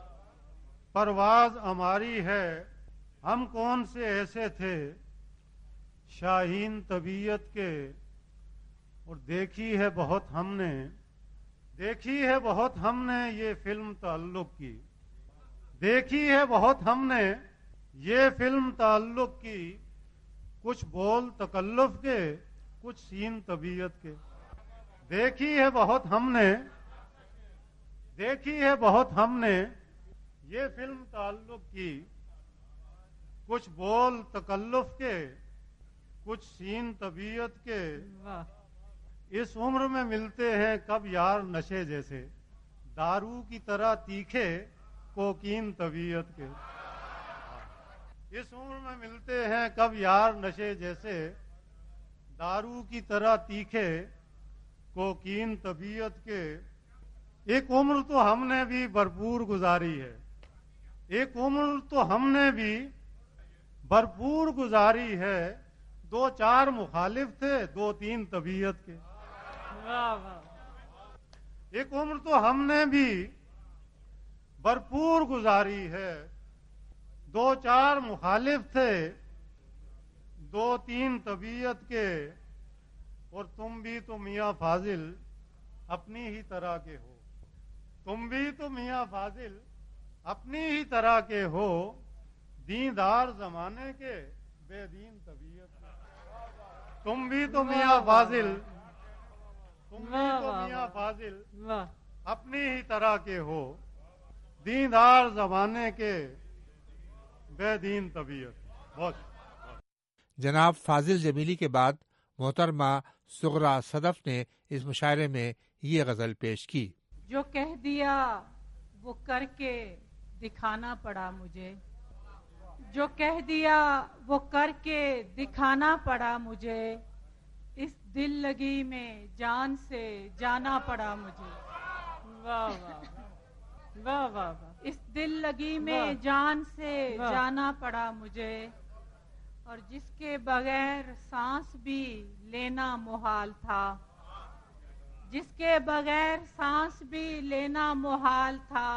پرواز ہماری ہے، ہم کون سے ایسے تھے شاہین طبیعت کے، اور دیکھی ہے بہت ہم نے، دیکھی ہے بہت ہم نے یہ فلم تعلق کی، دیکھی ہے بہت ہم نے یہ فلم تعلق کی، کچھ بول تکلف کے، کچھ سین طبیعت کے، دیکھی ہے بہت ہم نے، دیکھی ہے بہت ہم نے یہ فلم تعلق کی، کچھ بول تکلف کے، کچھ سین طبیعت کے، اس عمر میں ملتے ہیں کب یار نشے جیسے، دارو کی طرح تیکھے کوکین طبیعت کے، اس عمر میں ملتے ہیں کب یار نشے جیسے، دارو کی طرح تیکھے کوکین طبیعت کے، ایک عمر تو ہم نے بھی بھرپور گزاری ہے، ایک عمر تو ہم نے بھی بھرپور گزاری ہے، دو چار مخالف تھے دو تین طبیعت کے، ایک عمر تو ہم نے بھی بھرپور گزاری ہے، دو چار مخالف تھے دو تین طبیعت کے، اور تم بھی تو میاں فاضل اپنی ہی طرح کے ہو، تم بھی تو میاں فاضل اپنی ہی طرح کے ہو، دیندار زمانے کے بے دین طبیعت کے، تم بھی تو میاں فاضل، تم بھی تو میاں فاضل اپنی ہی طرح کے ہو، دیندار زمانے کے بے دین طبیعت۔ بہت جناب فاضل جمیلی کے بعد محترمہ سغرا صدف نے اس مشاعرے میں یہ غزل پیش کی۔ جو کہہ دیا وہ کر کے دکھانا پڑا مجھے، جو کہہ دیا وہ کر کے دکھانا پڑا مجھے، اس دل لگی میں جان سے جانا پڑا مجھے، واہ واہ واہ واہ واہ، اس دل لگی میں جان سے جانا پڑا مجھے، اور جس کے بغیر سانس بھی لینا محال تھا، جس کے بغیر سانس بھی لینا محال تھا،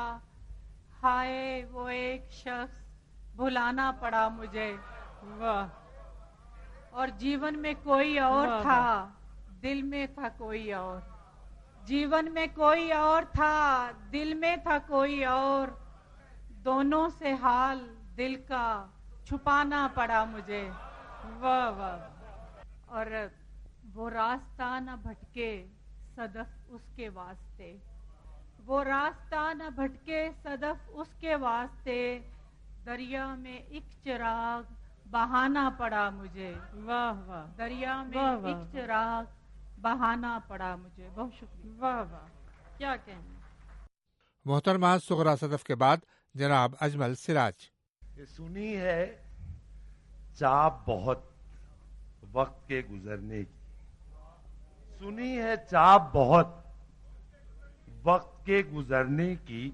ہائے وہ ایک شخص بھلانا پڑا مجھے، واہ، اور جیون میں کوئی اور تھا، دل میں تھا کوئی اور، جیون میں کوئی اور تھا، دل میں تھا کوئی اور، دونوں سے حال دل کا چھپانا پڑا مجھے، واہ واہ، اور وہ راستہ نہ بھٹکے صدف اس کے واسطے، وہ راستہ نہ بھٹکے صدف اس کے واسطے، دریا میں ایک چراغ بہانا پڑا مجھے، واہ واہ، دریا میں ایک چراغ بہانا پڑا مجھے۔ بہت شکریہ، واہ واہ، کیا کہنا۔ محترمہ سغرا صدف کے بعد جناب اجمل سراج۔ سنی ہے چاپ بہت وقت کے گزرنے کی، سنی ہے چاپ بہت وقت کے گزرنے کی،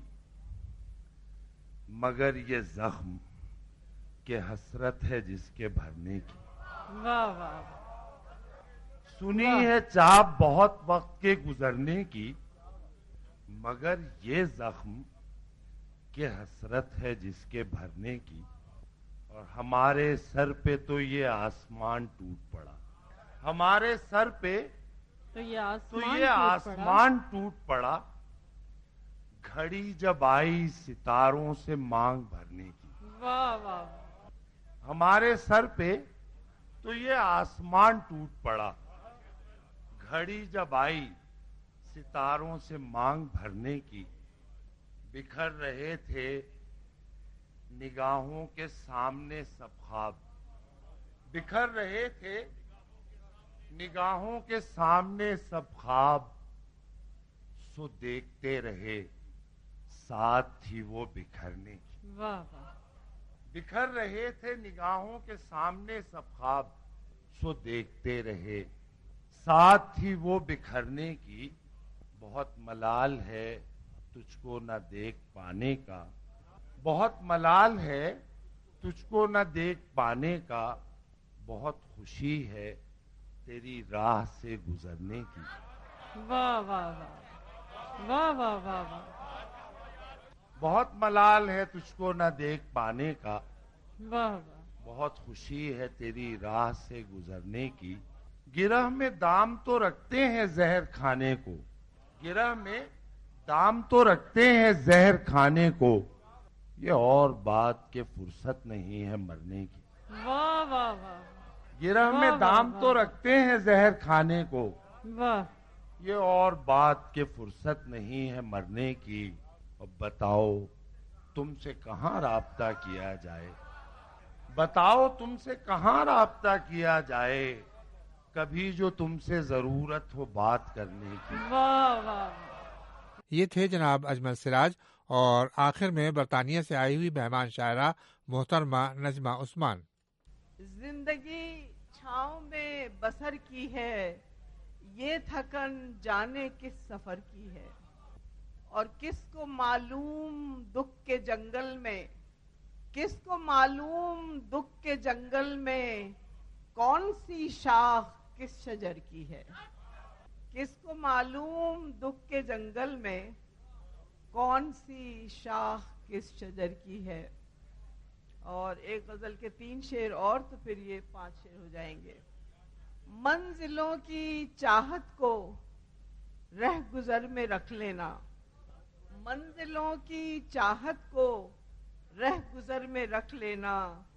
مگر یہ زخم کہ حسرت ہے جس کے بھرنے کی، واہ واہ، سنی ہے چاپ بہت وقت کے گزرنے کی، مگر یہ زخم کہ حسرت ہے جس کے بھرنے کی، اور ہمارے سر پہ تو یہ آسمان ٹوٹ پڑا، ہمارے سر پہ تو یہ آسمان ٹوٹ پڑا، گھڑی جب آئی ستاروں سے مانگ بھرنے کی، واہ واہ، ہمارے سر پہ تو یہ آسمان ٹوٹ پڑا، گھڑی جب آئی ستاروں سے مانگ بھرنے کی بکھر رہے تھے نگاہوں کے سامنے سب خواب، بکھر رہے تھے نگاہوں کے سامنے سب خواب، سو دیکھتے رہے ساتھ تھی وہ بکھرنے کی۔ واہ واہ۔ بکھر رہے تھے نگاہوں کے سامنے سب خواب، سو دیکھتے رہے ساتھ تھی وہ بکھرنے کی۔ بہت ملال ہے تجھ کو نہ دیکھ پانے کا، بہت ملال ہے تجھ کو نہ دیکھ پانے کا، بہت خوشی ہے تیری راہ سے گزرنے کی۔ واہ واہ واہ واہ واہ واہ واہ۔ بہت ملال ہے تجھ کو نہ دیکھ پانے کا، واہ واہ۔ بہت خوشی ہے تیری راہ سے گزرنے کی۔ گرہ میں دام تو رکھتے ہیں زہر کھانے کو، گرہ میں دام تو رکھتے ہیں زہر کھانے کو، یہ اور بات کہ فرصت نہیں ہے مرنے کی۔ واہ واہ واہ۔ گرہ میں دام تو رکھتے ہیں زہر کھانے کو، واہ۔ یہ اور بات کہ فرصت نہیں ہے مرنے کی۔ اب بتاؤ تم سے کہاں رابطہ کیا جائے، بتاؤ تم سے کہاں رابطہ کیا جائے، کبھی جو تم سے ضرورت ہو بات کرنے کی۔ واہ واہ۔ یہ تھے جناب اجمل سراج، اور آخر میں برطانیہ سے آئی ہوئی مہمان شاعرہ محترمہ نجمہ عثمان۔ زندگی چھاؤں میں بسر کی ہے، یہ تھکن جانے کس سفر کی ہے، اور کس کو معلوم دکھ کے جنگل میں، کس کو معلوم دکھ کے جنگل میں کون سی شاخ کس شجر کی ہے، کس کو معلوم دکھ کے جنگل میں کون سی شاخ کس شجر کی ہے۔ اور ایک غزل کے 3 شعر اور تو پھر یہ 5 شعر ہو جائیں گے۔ منزلوں کی چاہت کو رہ گزر میں رکھ لینا، منزلوں کی چاہت کو رہ گزر میں رکھ لینا،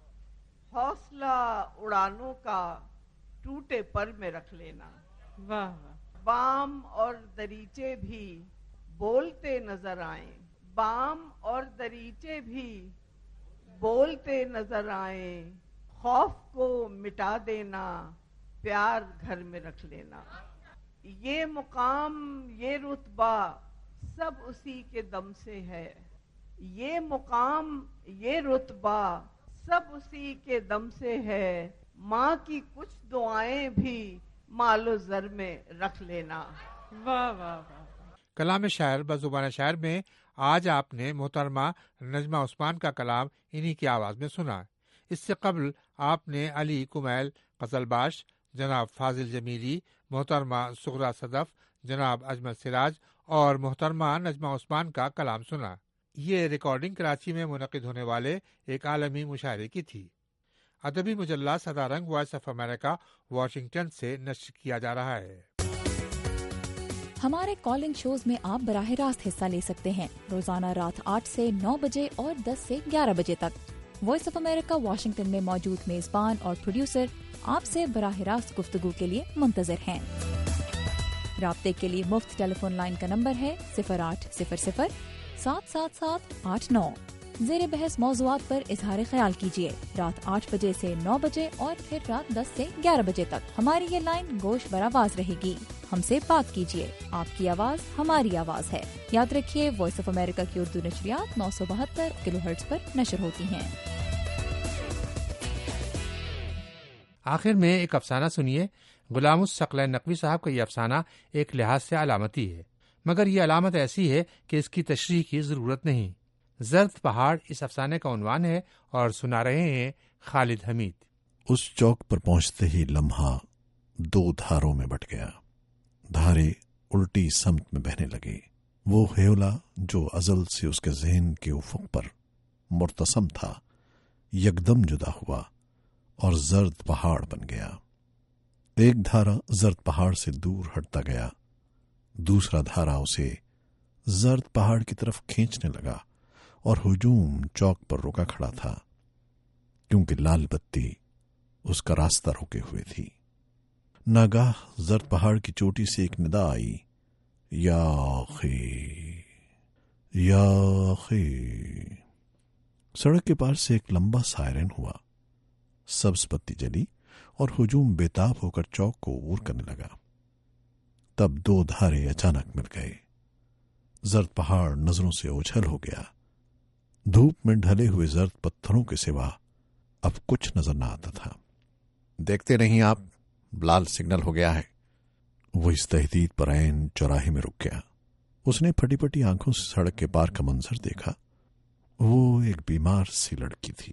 حوصلہ اڑانوں کا ٹوٹے پر میں رکھ لینا۔ واہ واہ۔ بام اور دریچے بھی بولتے نظر آئیں، بام اور دریچے بھی بولتے نظر آئیں، خوف کو مٹا دینا، پیار گھر میں رکھ لینا۔ یہ مقام یہ رتبہ سب اسی کے دم سے ہے، یہ مقام یہ رتبہ سب اسی کے دم سے ہے، ماں کی کچھ دعائیں بھی مال و زر میں رکھ لینا۔ واہ واہ واہ۔ کلام شاعر بزبان شاعر میں آج آپ نے محترمہ نجمہ عثمان کا کلام انہی کی آواز میں سنا۔ اس سے قبل آپ نے علی کمیل غزل باش، جناب فاضل جمیلی، محترمہ سغرا صدف، جناب اجمل سراج اور محترمہ نجمہ عثمان کا کلام سنا۔ یہ ریکارڈنگ کراچی میں منعقد ہونے والے ایک عالمی مشاعرے کی تھی۔ ادبی مجلہ سدا رنگ وائس آف امریکہ واشنگٹن سے نشر کیا جا رہا ہے۔ ہمارے کالنگ شوز میں آپ براہ راست حصہ لے سکتے ہیں، روزانہ رات 8 سے 9 بجے اور 10 سے 11 بجے تک۔ وائس آف امریکہ واشنگٹن میں موجود میزبان اور پروڈیوسر آپ سے براہ راست گفتگو کے لیے منتظر ہیں۔ رابطے کے لیے مفت ٹیلی فون لائن کا نمبر ہے 0800 777 89۔ زیر بحث موضوعات پر اظہار خیال کیجیے۔ رات 8 بجے سے 9 بجے اور پھر رات 10 سے 11 بجے تک ہماری یہ لائن گوش براواز رہے گی۔ ہم سے بات کیجیے، آپ کی آواز ہماری آواز ہے۔ یاد رکھیے وائس آف امریکہ کی اردو نشریات 972 کلو ہرٹز پر نشر ہوتی ہیں۔ آخر میں ایک افسانہ سنیے۔ غلام الثقلین نقوی صاحب کا یہ افسانہ ایک لحاظ سے علامتی ہے، مگر یہ علامت ایسی ہے کہ اس کی تشریح کی ضرورت نہیں۔ زرد پہاڑ اس افسانے کا عنوان ہے اور سنا رہے ہیں خالد حمید۔ اس چوک پر پہنچتے ہی لمحہ 2 دھاروں میں بٹ گیا۔ دھارے الٹی سمت میں بہنے لگے۔ وہ ہیولا جو ازل سے اس کے ذہن کے افق پر مرتسم تھا یکدم جدا ہوا اور زرد پہاڑ بن گیا۔ ایک دھارا زرد پہاڑ سے دور ہٹتا گیا، دوسرا دھارا اسے زرد پہاڑ کی طرف کھینچنے لگا اور ہجوم چوک پر رکا کھڑا تھا، کیونکہ لال بتی اس کا راستہ روکے ہوئے تھی۔ ناگاہ زرد پہاڑ کی چوٹی سے ایک ندا آئی، یا اخی یا اخی۔ سڑک کے پار سے ایک لمبا سائرن ہوا، سبز بتی جلی اور ہجوم بےتاب ہو کر چوک کو عبور کرنے لگا۔ تب دو دھارے اچانک مل گئے، زرد پہاڑ نظروں سے اوجھل ہو گیا۔ دھوپ میں ڈھلے ہوئے زرد پتھروں کے سوا اب کچھ نظر نہ آتا تھا۔ دیکھتے نہیں آپ، لال سگنل ہو گیا ہے۔ وہ اس تحدید پر عین چوراہے میں رک گیا۔ اس نے پھٹی پھٹی آنکھوں سے سڑک کے پار کا منظر دیکھا۔ وہ ایک بیمار سی لڑکی تھی۔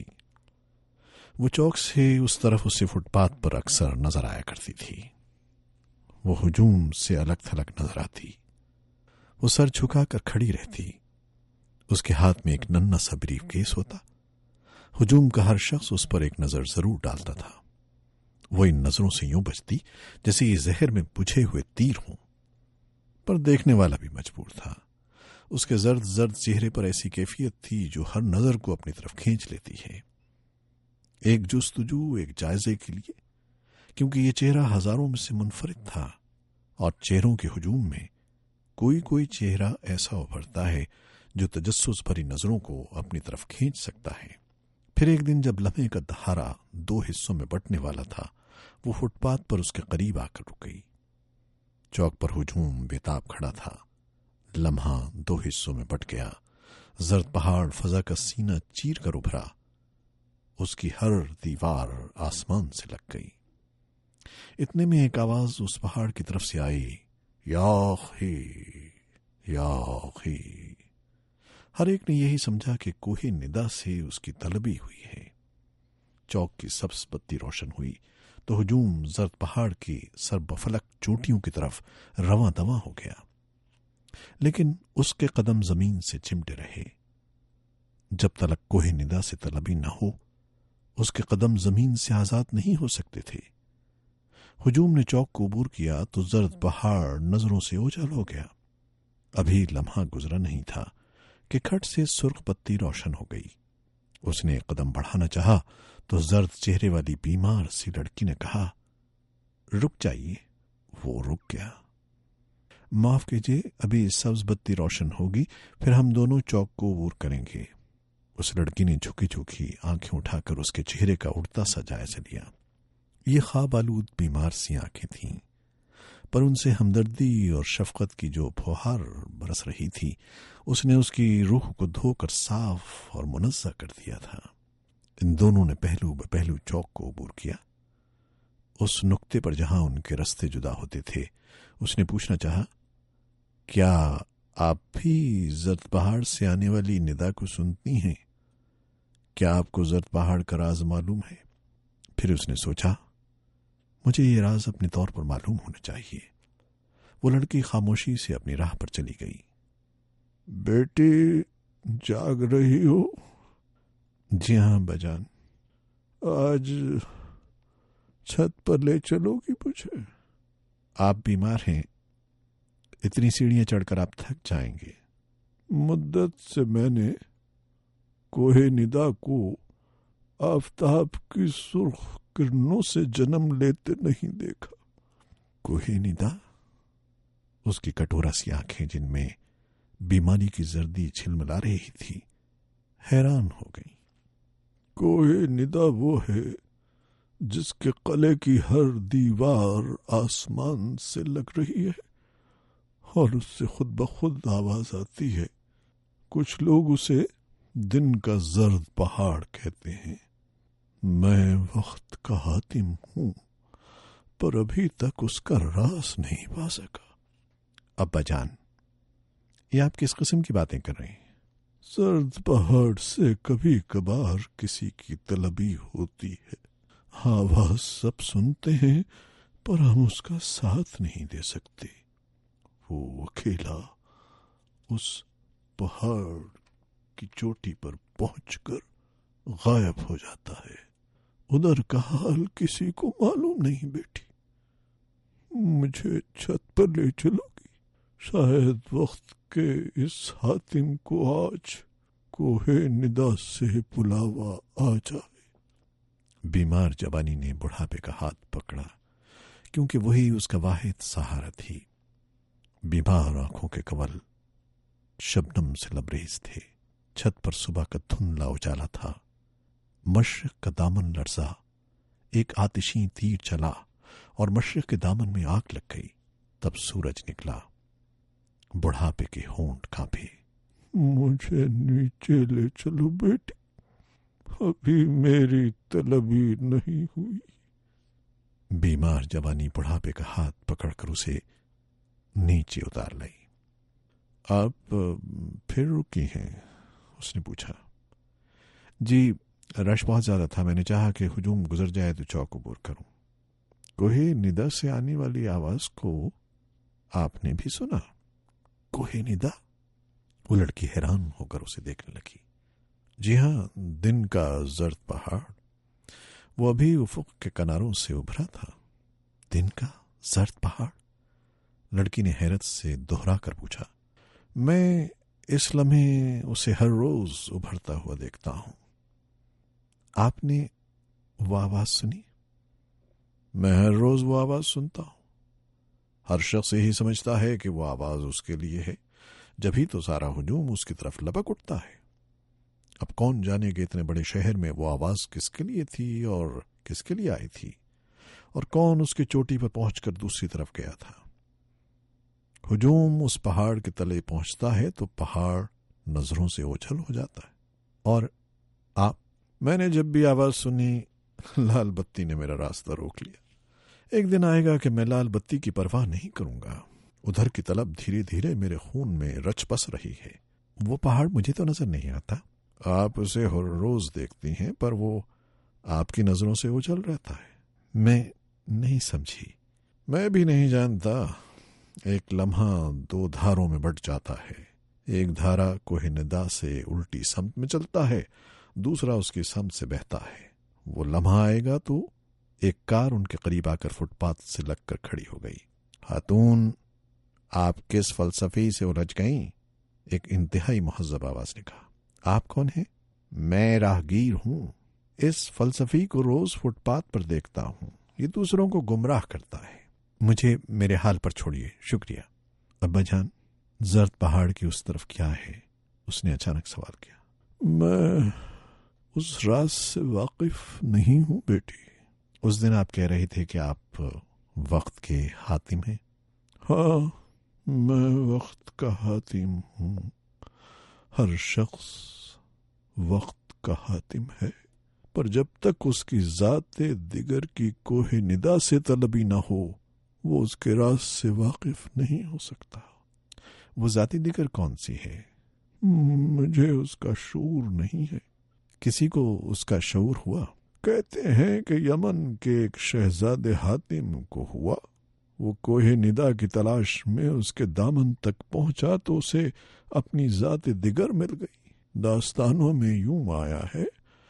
وہ چوک سے اس طرف اسے فٹ پاتھ پر اکثر نظر آیا کرتی تھی۔ وہ ہجوم سے الگ تھلگ نظر آتی۔ وہ سر جھکا کر کھڑی رہتی۔ اس کے ہاتھ میں ایک ننھا سا بریف کیس ہوتا۔ ہجوم کا ہر شخص اس پر ایک نظر ضرور ڈالتا تھا۔ وہ ان نظروں سے یوں بچتی جیسے یہ زہر میں بجھے ہوئے تیر ہوں، پر دیکھنے والا بھی مجبور تھا۔ اس کے زرد زرد چہرے پر ایسی کیفیت تھی جو ہر نظر کو اپنی طرف کھینچ لیتی ہے، ایک جستجو، ایک جائزے کے لیے، کیونکہ یہ چہرہ ہزاروں میں سے منفرد تھا، اور چہروں کے ہجوم میں کوئی چہرہ ایسا ابھرتا ہے جو تجسس بھری نظروں کو اپنی طرف کھینچ سکتا ہے۔ پھر ایک دن جب لمحے کا دہارا دو حصوں میں بٹنے والا تھا، وہ فٹ پاتھ پر اس کے قریب آ کر رک گئی۔ چوک پر ہجوم بےتاب کھڑا تھا۔ لمحہ دو حصوں میں بٹ گیا۔ زرد پہاڑ فضا کا سینہ چیر کر ابھرا۔ اس کی ہر دیوار آسمان سے لگ گئی۔ اتنے میں ایک آواز اس پہاڑ کی طرف سے آئی، یا اخی یا اخی۔ ہر ایک نے یہی سمجھا کہ کوہ ندا سے اس کی طلبی ہوئی ہے۔ چوک کی سبز بتی روشن ہوئی تو ہجوم زرد پہاڑ کی سربفلک چوٹیوں کی طرف رواں دواں ہو گیا، لیکن اس کے قدم زمین سے چمٹے رہے۔ جب تلک کوہ ندا سے طلبی نہ ہو، اس کے قدم زمین سے آزاد نہیں ہو سکتے تھے۔ ہجوم نے چوک کو عبور کیا تو زرد پہاڑ نظروں سے اوجھل ہو گیا۔ ابھی لمحہ گزرا نہیں تھا کہ کھٹ سے سرخ بتی روشن ہو گئی۔ اس نے قدم بڑھانا چاہا تو زرد چہرے والی بیمار سی لڑکی نے کہا، رک جائیے۔ وہ رک گیا۔ معاف کیجیے، ابھی سبز بتی روشن ہوگی، پھر ہم دونوں چوک کو عبور کریں گے۔ اس لڑکی نے جھکی جھکی آنکھیں اٹھا کر اس کے چہرے کا اڑتا سا جائزہ لیا۔ یہ خواب آلود بیمار سی آنکھیں تھیں، پر ان سے ہمدردی اور شفقت کی جو پھوہار برس رہی تھی، اس نے اس کی روح کو دھو کر صاف اور منزہ کر دیا تھا۔ ان دونوں نے پہلو بہ پہلو چوک کو عبور کیا۔ اس نقطے پر جہاں ان کے راستے جدا ہوتے تھے، اس نے پوچھنا چاہا، کیا آپ بھی زرد پہاڑ سے آنے والی ندا کو سنتی ہیں؟ کیا آپ کو زرد پہاڑ کا راز معلوم ہے؟ پھر اس نے سوچا، مجھے یہ راز اپنے طور پر معلوم ہونا چاہیے۔ وہ لڑکی خاموشی سے اپنی راہ پر چلی گئی۔ بیٹی جاگ رہی ہو؟ جی ہاں بجان۔ آج چھت پر لے چلو گی مجھے؟ آپ بیمار ہیں، اتنی سیڑھیاں چڑھ کر آپ تھک جائیں گے۔ مدت سے میں نے کوہ ندا کو آفتاب کی سرخ کرنوں سے جنم لیتے نہیں دیکھا۔ کوہ ندا؟ اس کی کٹورا سی آنکھیں جن میں بیماری کی زردی چھلملا رہی تھی حیران ہو گئی۔ کوہ ندا وہ ہے جس کے قلعے کی ہر دیوار آسمان سے لگ رہی ہے اور اس سے خود بخود آواز آتی ہے۔ کچھ لوگ اسے دن کا زرد پہاڑ کہتے ہیں۔ میں وقت کا حاتم ہوں، پر ابھی تک اس کا راز نہیں پا سکا۔ ابا جان، یہ آپ کس قسم کی باتیں کر رہے ہیں؟ زرد پہاڑ سے کبھی کبھار کسی کی طلبی ہوتی ہے۔ آواز سب سنتے ہیں، پر ہم اس کا ساتھ نہیں دے سکتے۔ وہ اکیلا اس پہاڑ کی چوٹی پر پہنچ کر غائب ہو جاتا ہے۔ ادھر کا حال کسی کو معلوم نہیں بیٹی۔ مجھے چھت پر لے چلو گی؟ شاید وقت کے اس حاتم کو آج کوہ ندا سے بلاوا آ جائے۔ بیمار جوانی نے بڑھاپے کا ہاتھ پکڑا، کیونکہ وہی اس کا واحد سہارا تھی۔ बीमार आंखों के कवल शबनम से लबरेज थे। छत पर सुबह का धुंधला उजाला था। मशरिक का दामन लरजा, एक आतिशी तीर चला और मशरिक के दामन में आग लग गई। तब सूरज निकला। बुढ़ापे के होंठ कांपे। मुझे नीचे ले चलो बेटी, अभी मेरी तलबी नहीं हुई। बीमार जवानी बुढ़ापे का हाथ पकड़कर उसे नीचे उतार लाई। आप फिर रुकी हैं? उसने पूछा। जी, रश बहुत ज्यादा था, मैंने चाहा कि हुजूम गुजर जाए तो चौक अबूर करूं। कोहे निदा से आने वाली आवाज को आपने भी सुना? कोहे निदा? वो लड़की हैरान होकर उसे देखने लगी। जी हाँ, दिन का जर्द पहाड़, वो अभी उफुक के किनारों से उभरा था। दिन का जर्द पहाड़? लड़की ने हैरत से दोहरा कर पूछा। मैं इस लम्हे उसे हर रोज उभरता हुआ देखता हूं। आपने वो आवाज सुनी? मैं हर रोज वो आवाज सुनता हूं। हर शख्स यही समझता है कि वो आवाज उसके लिए है, जब ही तो सारा हुजूम उसकी तरफ लपक उठता है। अब कौन जाने कि इतने बड़े शहर में वो आवाज किसके लिए थी और किसके लिए आई थी, और कौन उसकी चोटी पर पहुंचकर दूसरी तरफ गया था। हुजूम उस पहाड़ के तले पहुंचता है तो पहाड़ नजरों से ओझल हो जाता है। और आप? मैंने जब भी आवाज सुनी, लाल बत्ती ने मेरा रास्ता रोक लिया। एक दिन आएगा कि मैं लाल बत्ती की परवाह नहीं करूंगा। उधर की तलब धीरे धीरे मेरे खून में रच बस रही है। वो पहाड़ मुझे तो नजर नहीं आता। आप उसे हर रोज देखती हैं, पर वो आपकी नजरों से उछल रहता है। मैं नहीं समझी। मैं भी नहीं जानता। एक लम्हा दो धारों में बट जाता है। एक धारा कोहे निदा से उल्टी समत में चलता है, दूसरा उसकी समत से बहता है। वो लम्हा आएगा तो एक कार उनके करीब आकर फुटपाथ से लगकर खड़ी हो गई। खातून, आप किस फलसफे से उलझ गईं? एक इंतहाई मुहज्जब आवाज ने कहा। आप कौन हैं? मैं राहगीर हूं। इस फलसफी को रोज फुटपाथ पर देखता हूं। ये दूसरों को गुमराह करता है। मुझे मेरे हाल पर छोड़िए, शुक्रिया। अब्बा जान, जर्द पहाड़ की उस तरफ क्या है? उसने अचानक सवाल किया। मैं उस राज से वाकिफ नहीं हूं बेटी। उस दिन आप कह रहे थे कि आप वक्त के हातिम हैं। हाँ, मैं वक्त का हातिम हूं। हर शख्स वक्त का हातिम है, पर जब तक उसकी ज़ाते दिगर की कोहे निदा से तलबी न हो, वो उसके राज से वाकिफ नहीं हो सकता। वो ज़ाती दिगर कौन सी है? मुझे उसका शऊर नहीं है। किसी को उसका शऊर हुआ? कहते हैं कि यमन के एक शहजादे हातिम को हुआ। वो कोहे निदा की तलाश में उसके दामन तक पहुंचा तो उसे अपनी ज़ात दिगर मिल गई। दास्तानों में यूं आया है,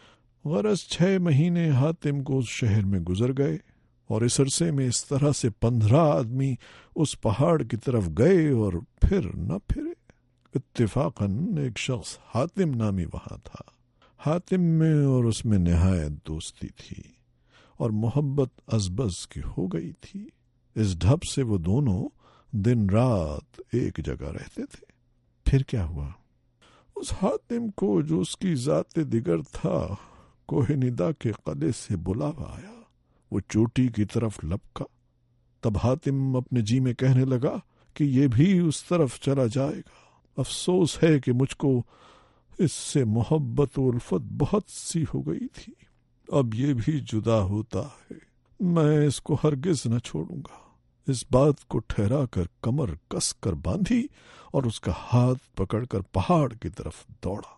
गरज 6 महीने हातिम को उस शहर में गुजर गए और इस अरसे में इस तरह से 15 आदमी उस पहाड़ की तरफ गए और फिर न फिरे। इत्तेफाकन एक शख्स हातिम नामी वहां था। हातिम में और उसमें निहायत दोस्ती थी और मोहब्बत अजबज की हो गई थी। इस ढब से वो दोनों दिन रात एक जगह रहते थे। फिर क्या हुआ? उस हातिम को, जो उसकी ज़ाते दिगर था, कोहे निदा के कले से बुलावा आया। वो चोटी की तरफ लपका। तब हातिम अपने जी में कहने लगा कि ये भी उस तरफ चला जाएगा। अफसोस है कि मुझको इससे मोहब्बत और उल्फत बहुत सी हो गई थी। अब ये भी जुदा होता है। मैं इसको हरगिज न छोड़ूंगा। इस बात को ठहरा कर कमर कस कर बांधी और उसका हाथ पकड़कर पहाड़ की तरफ दौड़ा।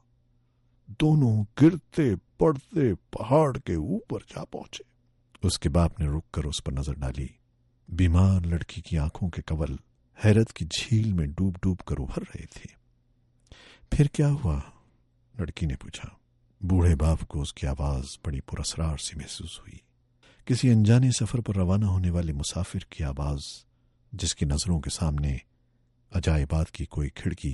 दोनों गिरते पड़ते पहाड़ के ऊपर जा पहुंचे। उसके बाप ने रुककर उस पर नजर डाली। बीमार लड़की की आंखों के कवल हैरत की झील में डूब डूब कर उभर रहे थे। फिर क्या हुआ? लड़की ने पूछा। बूढ़े बाप को उसकी आवाज बड़ी पुरस्रार सी महसूस हुई। किसी अनजाने सफर पर रवाना होने वाले मुसाफिर की आवाज, जिसकी नजरों के सामने अजायबात की कोई खिड़की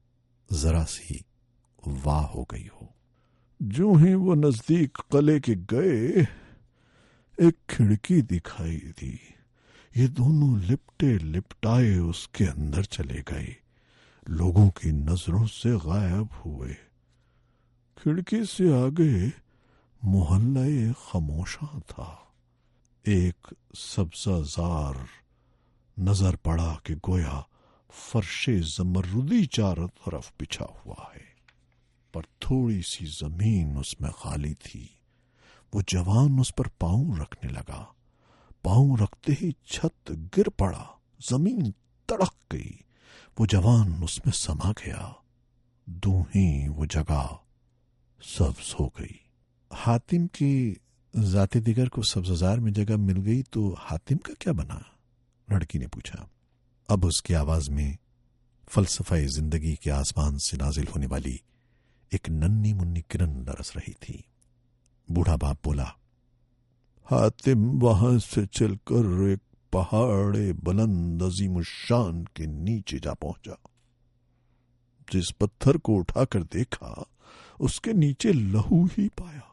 जरा सी वाह हो गई हो। जो ही वो नजदीक कले के गए, एक खिड़की दिखाई दी। یہ دونوں لپٹے لپٹائے اس کے اندر چلے گئے، لوگوں کی نظروں سے غائب ہوئے۔ کھڑکی سے آگے محلہ خاموشاں تھا۔ ایک سبزہ زار نظر پڑا کہ گویا فرش زمردی چاروں طرف بچھا ہوا ہے، پر تھوڑی سی زمین اس میں خالی تھی۔ وہ جوان اس پر پاؤں رکھنے لگا، پاؤں رکھتے ہی چھت گر پڑا، زمین تڑک گئی، وہ جوان اس میں سما گیا، دوں ہی وہ جگہ سبز ہو گئی۔ حاتم کی ذات دیگر کو سبززار میں جگہ مل گئی تو حاتم کا کیا بنا؟ لڑکی نے پوچھا۔ اب اس کی آواز میں فلسفہ زندگی کے آسمان سے نازل ہونے والی ایک ننھی منی کرن برس رہی تھی۔ بوڑھا باپ بولا، حاتم وہاں سے چل کر ایک پہاڑ بلند عظیم الشان کے نیچے جا پہنچا۔ جس پتھر کو اٹھا کر دیکھا اس کے نیچے لہو ہی پایا۔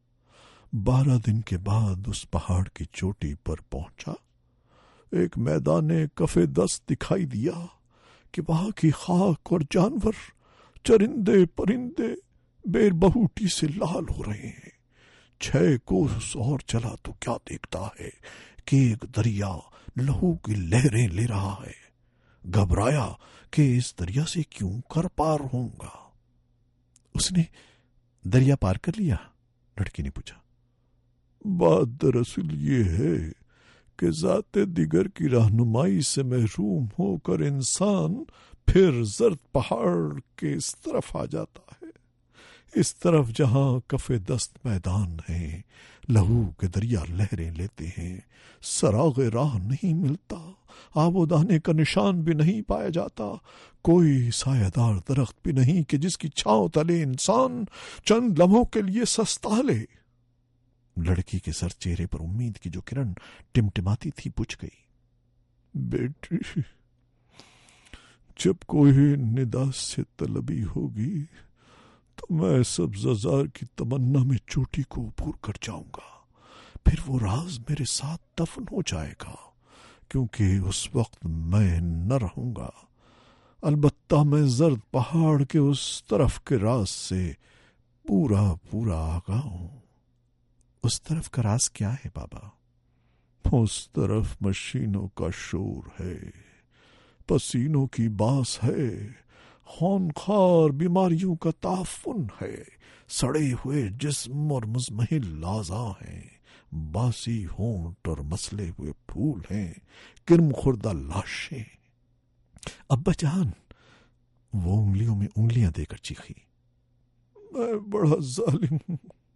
12 دن کے بعد اس پہاڑ کی چوٹی پر پہنچا، ایک میدان کف دست دکھائی دیا کہ وہاں کی خاک اور جانور، چرندے پرندے بیر بہوٹی سے لال ہو رہے ہیں۔ 6 کوس اور چلا تو کیا دیکھتا ہے کہ ایک دریا لہو کی لہریں لے رہا ہے۔ گھبرایا کہ اس دریا سے کیوں کر پار ہوں گا۔ اس نے دریا پار کر لیا؟ لڑکی نے پوچھا۔ بات دراصل یہ ہے کہ ذات دیگر کی رہنمائی سے محروم ہو کر انسان پھر زرد پہاڑ کے اس طرف آ جاتا ہے، اس طرف جہاں کف دست میدان ہے، لہو کے دریا لہریں لیتے ہیں، سراغ راہ نہیں ملتا، آب و دانے کا نشان بھی نہیں پایا جاتا، کوئی سایہ دار درخت بھی نہیں کہ جس کی چھاؤں تلے انسان چند لمحوں کے لیے سستا لے۔ لڑکی کے سر چہرے پر امید کی جو کرن ٹمٹماتی تھی بجھ گئی۔ بیٹی، جب کوئی ندا سے طلبی ہوگی تو میں سبززار کی تمنا میں چوٹی کو عبور کر جاؤں گا، پھر وہ راز میرے ساتھ دفن ہو جائے گا، کیونکہ اس وقت میں نہ رہوں گا۔ البتہ میں زرد پہاڑ کے اس طرف کے راز سے پورا آگاہ ہوں۔ اس طرف کا راز کیا ہے بابا؟ اس طرف مشینوں کا شور ہے، پسینوں کی باس ہے، خونخوار بیماریوں کا تعفن ہے، سڑے ہوئے جسم اور مزمحل اعضاء ہیں، باسی ہونٹ اور مسلے ہوئے پھول ہیں، کرم خوردہ لاشیں۔ ابا جان، وہ انگلیوں میں انگلیاں دے کر چیخی۔ میں بڑا ظالم ہوں،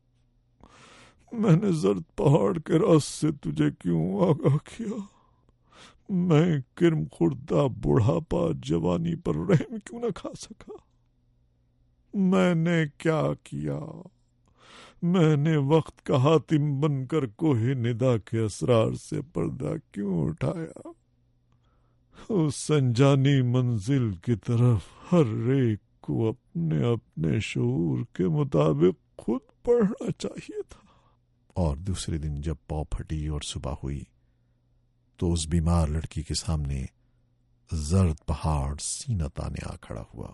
میں نے زرد پہاڑ کے راز سے تجھے کیوں آگاہ کیا؟ میں کرم خوردہ بڑھاپا جوانی پر رحم کیوں نہ کھا سکا؟ میں نے کیا کیا؟ میں نے وقت کا حاتم بن کر کوہ ندا کے اسرار سے پردہ کیوں اٹھایا؟ اس انجانی منزل کی طرف ہر ایک کو اپنے شعور کے مطابق خود بڑھنا چاہیے تھا۔ اور دوسرے دن جب پاؤ پھٹی اور صبح ہوئی تو اس بیمار لڑکی کے سامنے زرد پہاڑ سینہ تانے آ کھڑا ہوا۔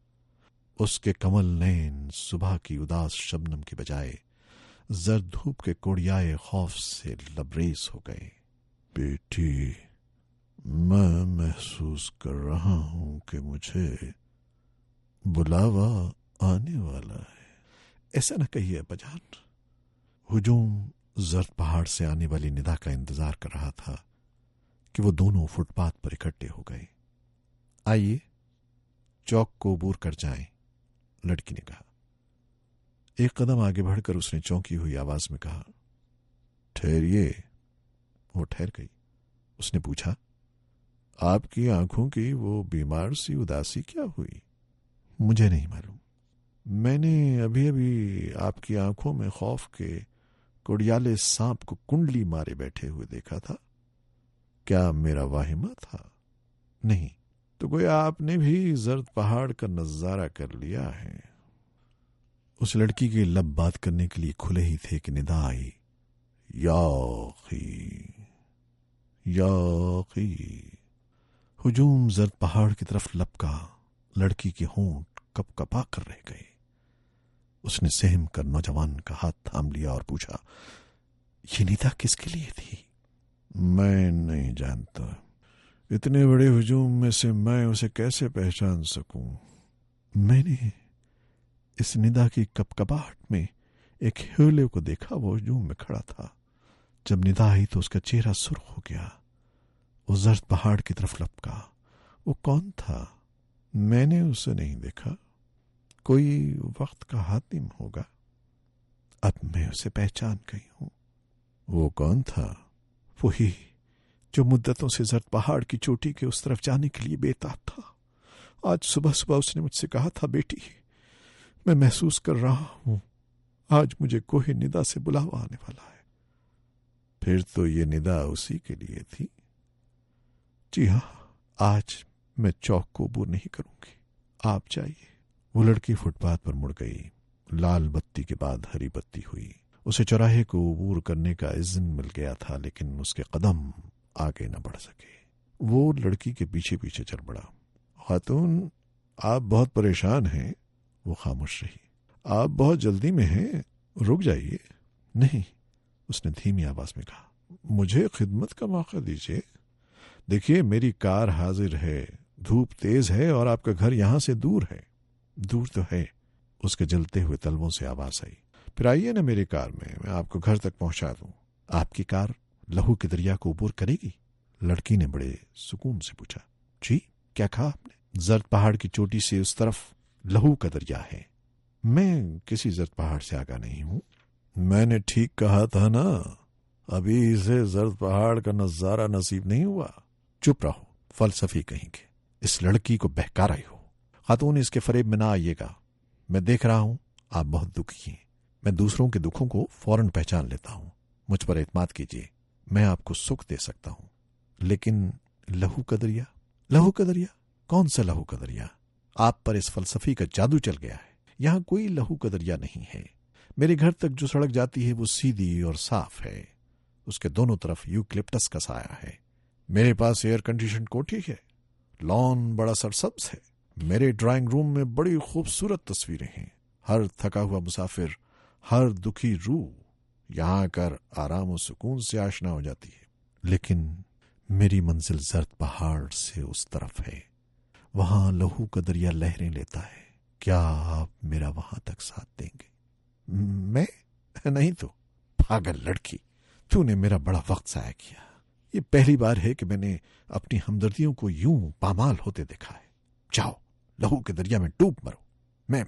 اس کے کمل نین صبح کی اداس شبنم کے بجائے زرد دھوپ کے کوڑیائے خوف سے لبریز ہو گئے۔ بیٹی، میں محسوس کر رہا ہوں کہ مجھے بلاوا آنے والا ہے۔ ایسا نہ کہیے ابا جان۔ ہجوم زرد پہاڑ سے آنے والی ندا کا انتظار کر رہا تھا کہ وہ دونوں فٹ پاتھ پر اکٹھے ہو گئے۔ آئیے چوک کو عبور کر جائیں، لڑکی نے کہا۔ ایک قدم آگے بڑھ کر اس نے چونکی ہوئی آواز میں کہا، ٹھہریے۔ وہ ٹھہر گئی۔ اس نے پوچھا، آپ کی آنکھوں کی وہ بیمار سی اداسی کیا ہوئی؟ مجھے نہیں معلوم، میں نے ابھی آپ کی آنکھوں میں خوف کے کوڑیالے سانپ کو کنڈلی مارے بیٹھے ہوئے دیکھا تھا۔ کیا میرا واہمہ تھا؟ نہیں تو گویا آپ نے بھی زرد پہاڑ کا نظارہ کر لیا ہے۔ اس لڑکی کے لب بات کرنے کے لیے کھلے ہی تھے کہ ندا آئی، یا اخی، یا اخی۔ ہجوم زرد پہاڑ کی طرف لپکا، لڑکی کے ہونٹ کپ کپا کر رہ گئے۔ اس نے سہم کر نوجوان کا ہاتھ تھام لیا اور پوچھا، یہ ندا کس کے لیے تھی؟ میں نہیں جانتا، اتنے بڑے ہجوم میں سے میں اسے کیسے پہچان سکوں؟ میں نے اس ندا کی کپکپاہٹ میں ایک ہیولے کو دیکھا، وہ ہجوم میں کھڑا تھا۔ جب ندا آئی تو اس کا چہرہ سرخ ہو گیا۔ وہ زرد پہاڑ کی طرف لپکا۔ وہ کون تھا؟ میں نے اسے نہیں دیکھا، کوئی وقت کا حاتم ہوگا۔ اب میں اسے پہچان گئی ہوں۔ وہ کون تھا؟ وہی جو مدتوں سے زرد پہاڑ کی چوٹی کے اس طرف جانے کے لیے بےتاب تھا۔ آج صبح صبح اس نے مجھ سے کہا تھا، بیٹی میں محسوس کر رہا ہوں آج مجھے کوہ ندا سے بلاوا آنے والا ہے۔ پھر تو یہ ندا اسی کے لیے تھی۔ جی ہاں، آج میں چوک کو عبور نہیں کروں گی، آپ جائیے۔ وہ لڑکی فٹ پاتھ پر مڑ گئی۔ لال بتی کے بعد ہری بتی ہوئی۔ اسے چوراہے کو عبور کرنے کا اذن مل گیا تھا، لیکن اس کے قدم آگے نہ بڑھ سکے۔ وہ لڑکی کے پیچھے پیچھے چل پڑا۔ خاتون، آپ بہت پریشان ہیں۔ وہ خاموش رہی۔ آپ بہت جلدی میں ہیں، رک جائیے۔ نہیں، اس نے دھیمی آواز میں کہا، مجھے خدمت کا موقع دیجیے۔ دیکھیے میری کار حاضر ہے، دھوپ تیز ہے اور آپ کا گھر یہاں سے دور ہے۔ دور تو ہے، اس کے جلتے ہوئے تلووں سے آواز آئی۔ پھر آئیے نا میری کار میں آپ کو گھر تک پہنچا دوں۔ آپ کی کار لہو کے دریا کو عبور کرے گی؟ لڑکی نے بڑے سکون سے پوچھا۔ جی، کیا کہا آپ نے؟ زرد پہاڑ کی چوٹی سے اس طرف لہو کا دریا ہے۔ میں کسی زرد پہاڑ سے آگاہ نہیں ہوں۔ میں نے ٹھیک کہا تھا نا، ابھی اسے زرد پہاڑ کا نظارہ نصیب نہیں ہوا۔ چپ رہو، فلسفی کہیں گے، اس لڑکی کو بہکا رہی ہو۔ خاتون، اس کے فریب میں نہ آئیے گا۔ میں دیکھ رہا ہوں آپ بہت دکھی ہیں۔ میں دوسروں کے دکھوں کو فوراً پہچان لیتا ہوں۔ مجھ پر اعتماد کیجیے، میں آپ کو سکھ دے سکتا ہوں۔ لیکن لہو کا دریا؟ لہو کا دریا؟ کون سا لہو کا دریا؟ آپ پر اس فلسفی کا جادو چل گیا ہے۔ یہاں کوئی لہو کا دریا نہیں ہے۔ میرے گھر تک جو سڑک جاتی ہے وہ سیدھی اور صاف ہے۔ اس کے دونوں طرف یوکلپٹس کا سایہ ہے۔ میرے پاس ایئر کنڈیشن کوٹھی ہے، لان بڑا سرسبز ہے۔ میرے ڈرائنگ روم میں بڑی خوبصورت تصویریں ہیں۔ ہر تھکا ہوا مسافر، ہر دکھی روح یہاں آ کر آرام و سکون سے آشنا ہو جاتی ہے۔ لیکن میری منزل زرد پہاڑ سے اس طرف ہے، وہاں لہو کا دریا لہریں لیتا ہے۔ کیا آپ میرا وہاں تک ساتھ دیں گے؟ میں نہیں تو پاگل لڑکی، تو نے میرا بڑا وقت ضائع کیا۔ یہ پہلی بار ہے کہ میں نے اپنی ہمدردیوں کو یوں پامال ہوتے دیکھا ہے۔ جاؤ، لہو کے دریا میں ڈوب مرو۔ میں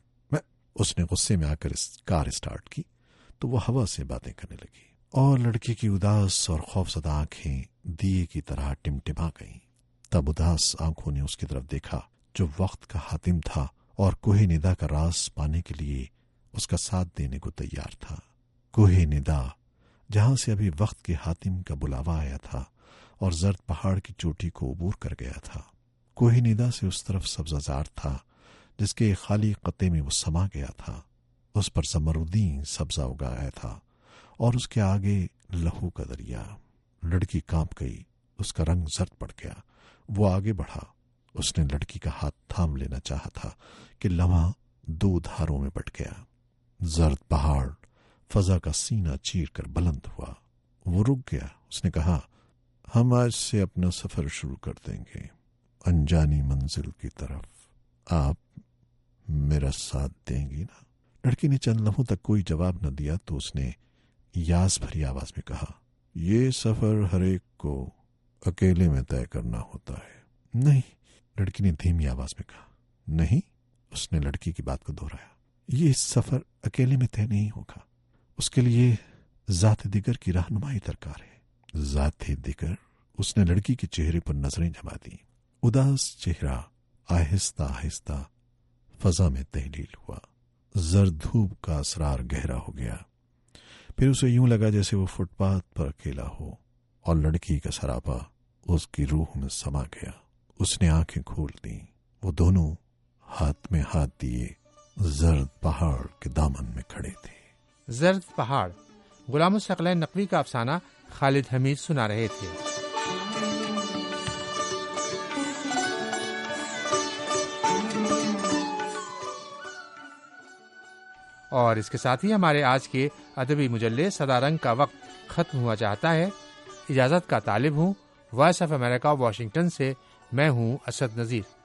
اس نے غصے میں آ کر کار اسٹارٹ کی تو وہ ہوا سے باتیں کرنے لگی، اور لڑکی کی اداس اور خوفزدہ آنکھیں دیے کی طرح ٹمٹما گئیں۔ تب اداس آنکھوں نے اس کی طرف دیکھا جو وقت کا حاتم تھا اور کوہ ندا کا راز پانے کے لیے اس کا ساتھ دینے کو تیار تھا۔ کوہ ندا، جہاں سے ابھی وقت کے حاتم کا بلاوا آیا تھا اور زرد پہاڑ کی چوٹی کو عبور کر گیا تھا۔ کوہ ندا سے اس طرف سبزہ زار تھا جس کے خالی قطعے میں وہ سما گیا تھا۔ اس پر زمرودین سبزہ اگایا تھا اور اس کے آگے لہو کا دریا۔ لڑکی کانپ گئی، اس کا رنگ زرد پڑ گیا۔ وہ آگے بڑھا، اس نے لڑکی کا ہاتھ تھام لینا چاہا تھا کہ لمحہ دو دھاروں میں بٹ گیا۔ زرد پہاڑ فضا کا سینہ چیر کر بلند ہوا۔ وہ رک گیا۔ اس نے کہا، ہم آج سے اپنا سفر شروع کر دیں گے، انجانی منزل کی طرف۔ آپ میرا ساتھ دیں گی نا؟ لڑکی نے چند لمحوں تک کوئی جواب نہ دیا تو اس نے یاس بھری آواز میں کہا، یہ سفر ہر ایک کو اکیلے میں طے کرنا ہوتا ہے۔ نہیں، لڑکی نے دھیمی آواز میں کہا۔ نہیں؟ اس نے لڑکی کی بات کو دہرایا۔ یہ سفر اکیلے میں طے نہیں ہوگا، اس کے لیے ذات دیگر کی رہنمائی درکار ہے۔ ذات دیگر؟ اس نے لڑکی کے چہرے پر نظریں جما دی۔ اداس چہرہ آہستہ آہستہ فضا میں تحلیل ہوا۔ زرد دھوپ کا اسرار گہرا ہو گیا۔ پھر اسے یوں لگا جیسے وہ فٹ پاتھ پر اکیلا ہو اور لڑکی کا سراپا اس کی روح میں سما گیا۔ اس نے آنکھیں کھول دیں۔ وہ دونوں ہاتھ میں ہاتھ دیے زرد پہاڑ کے دامن میں کھڑے تھے۔ زرد پہاڑ غلام الثقلین نقوی کا افسانہ خالد حمید سنا رہے تھے۔ اور اس کے ساتھ ہی ہمارے آج کے ادبی مجلے صدا رنگ کا وقت ختم ہوا چاہتا ہے۔ اجازت کا طالب ہوں۔ وائس آف امریکہ واشنگٹن سے میں ہوں اسد نذیر۔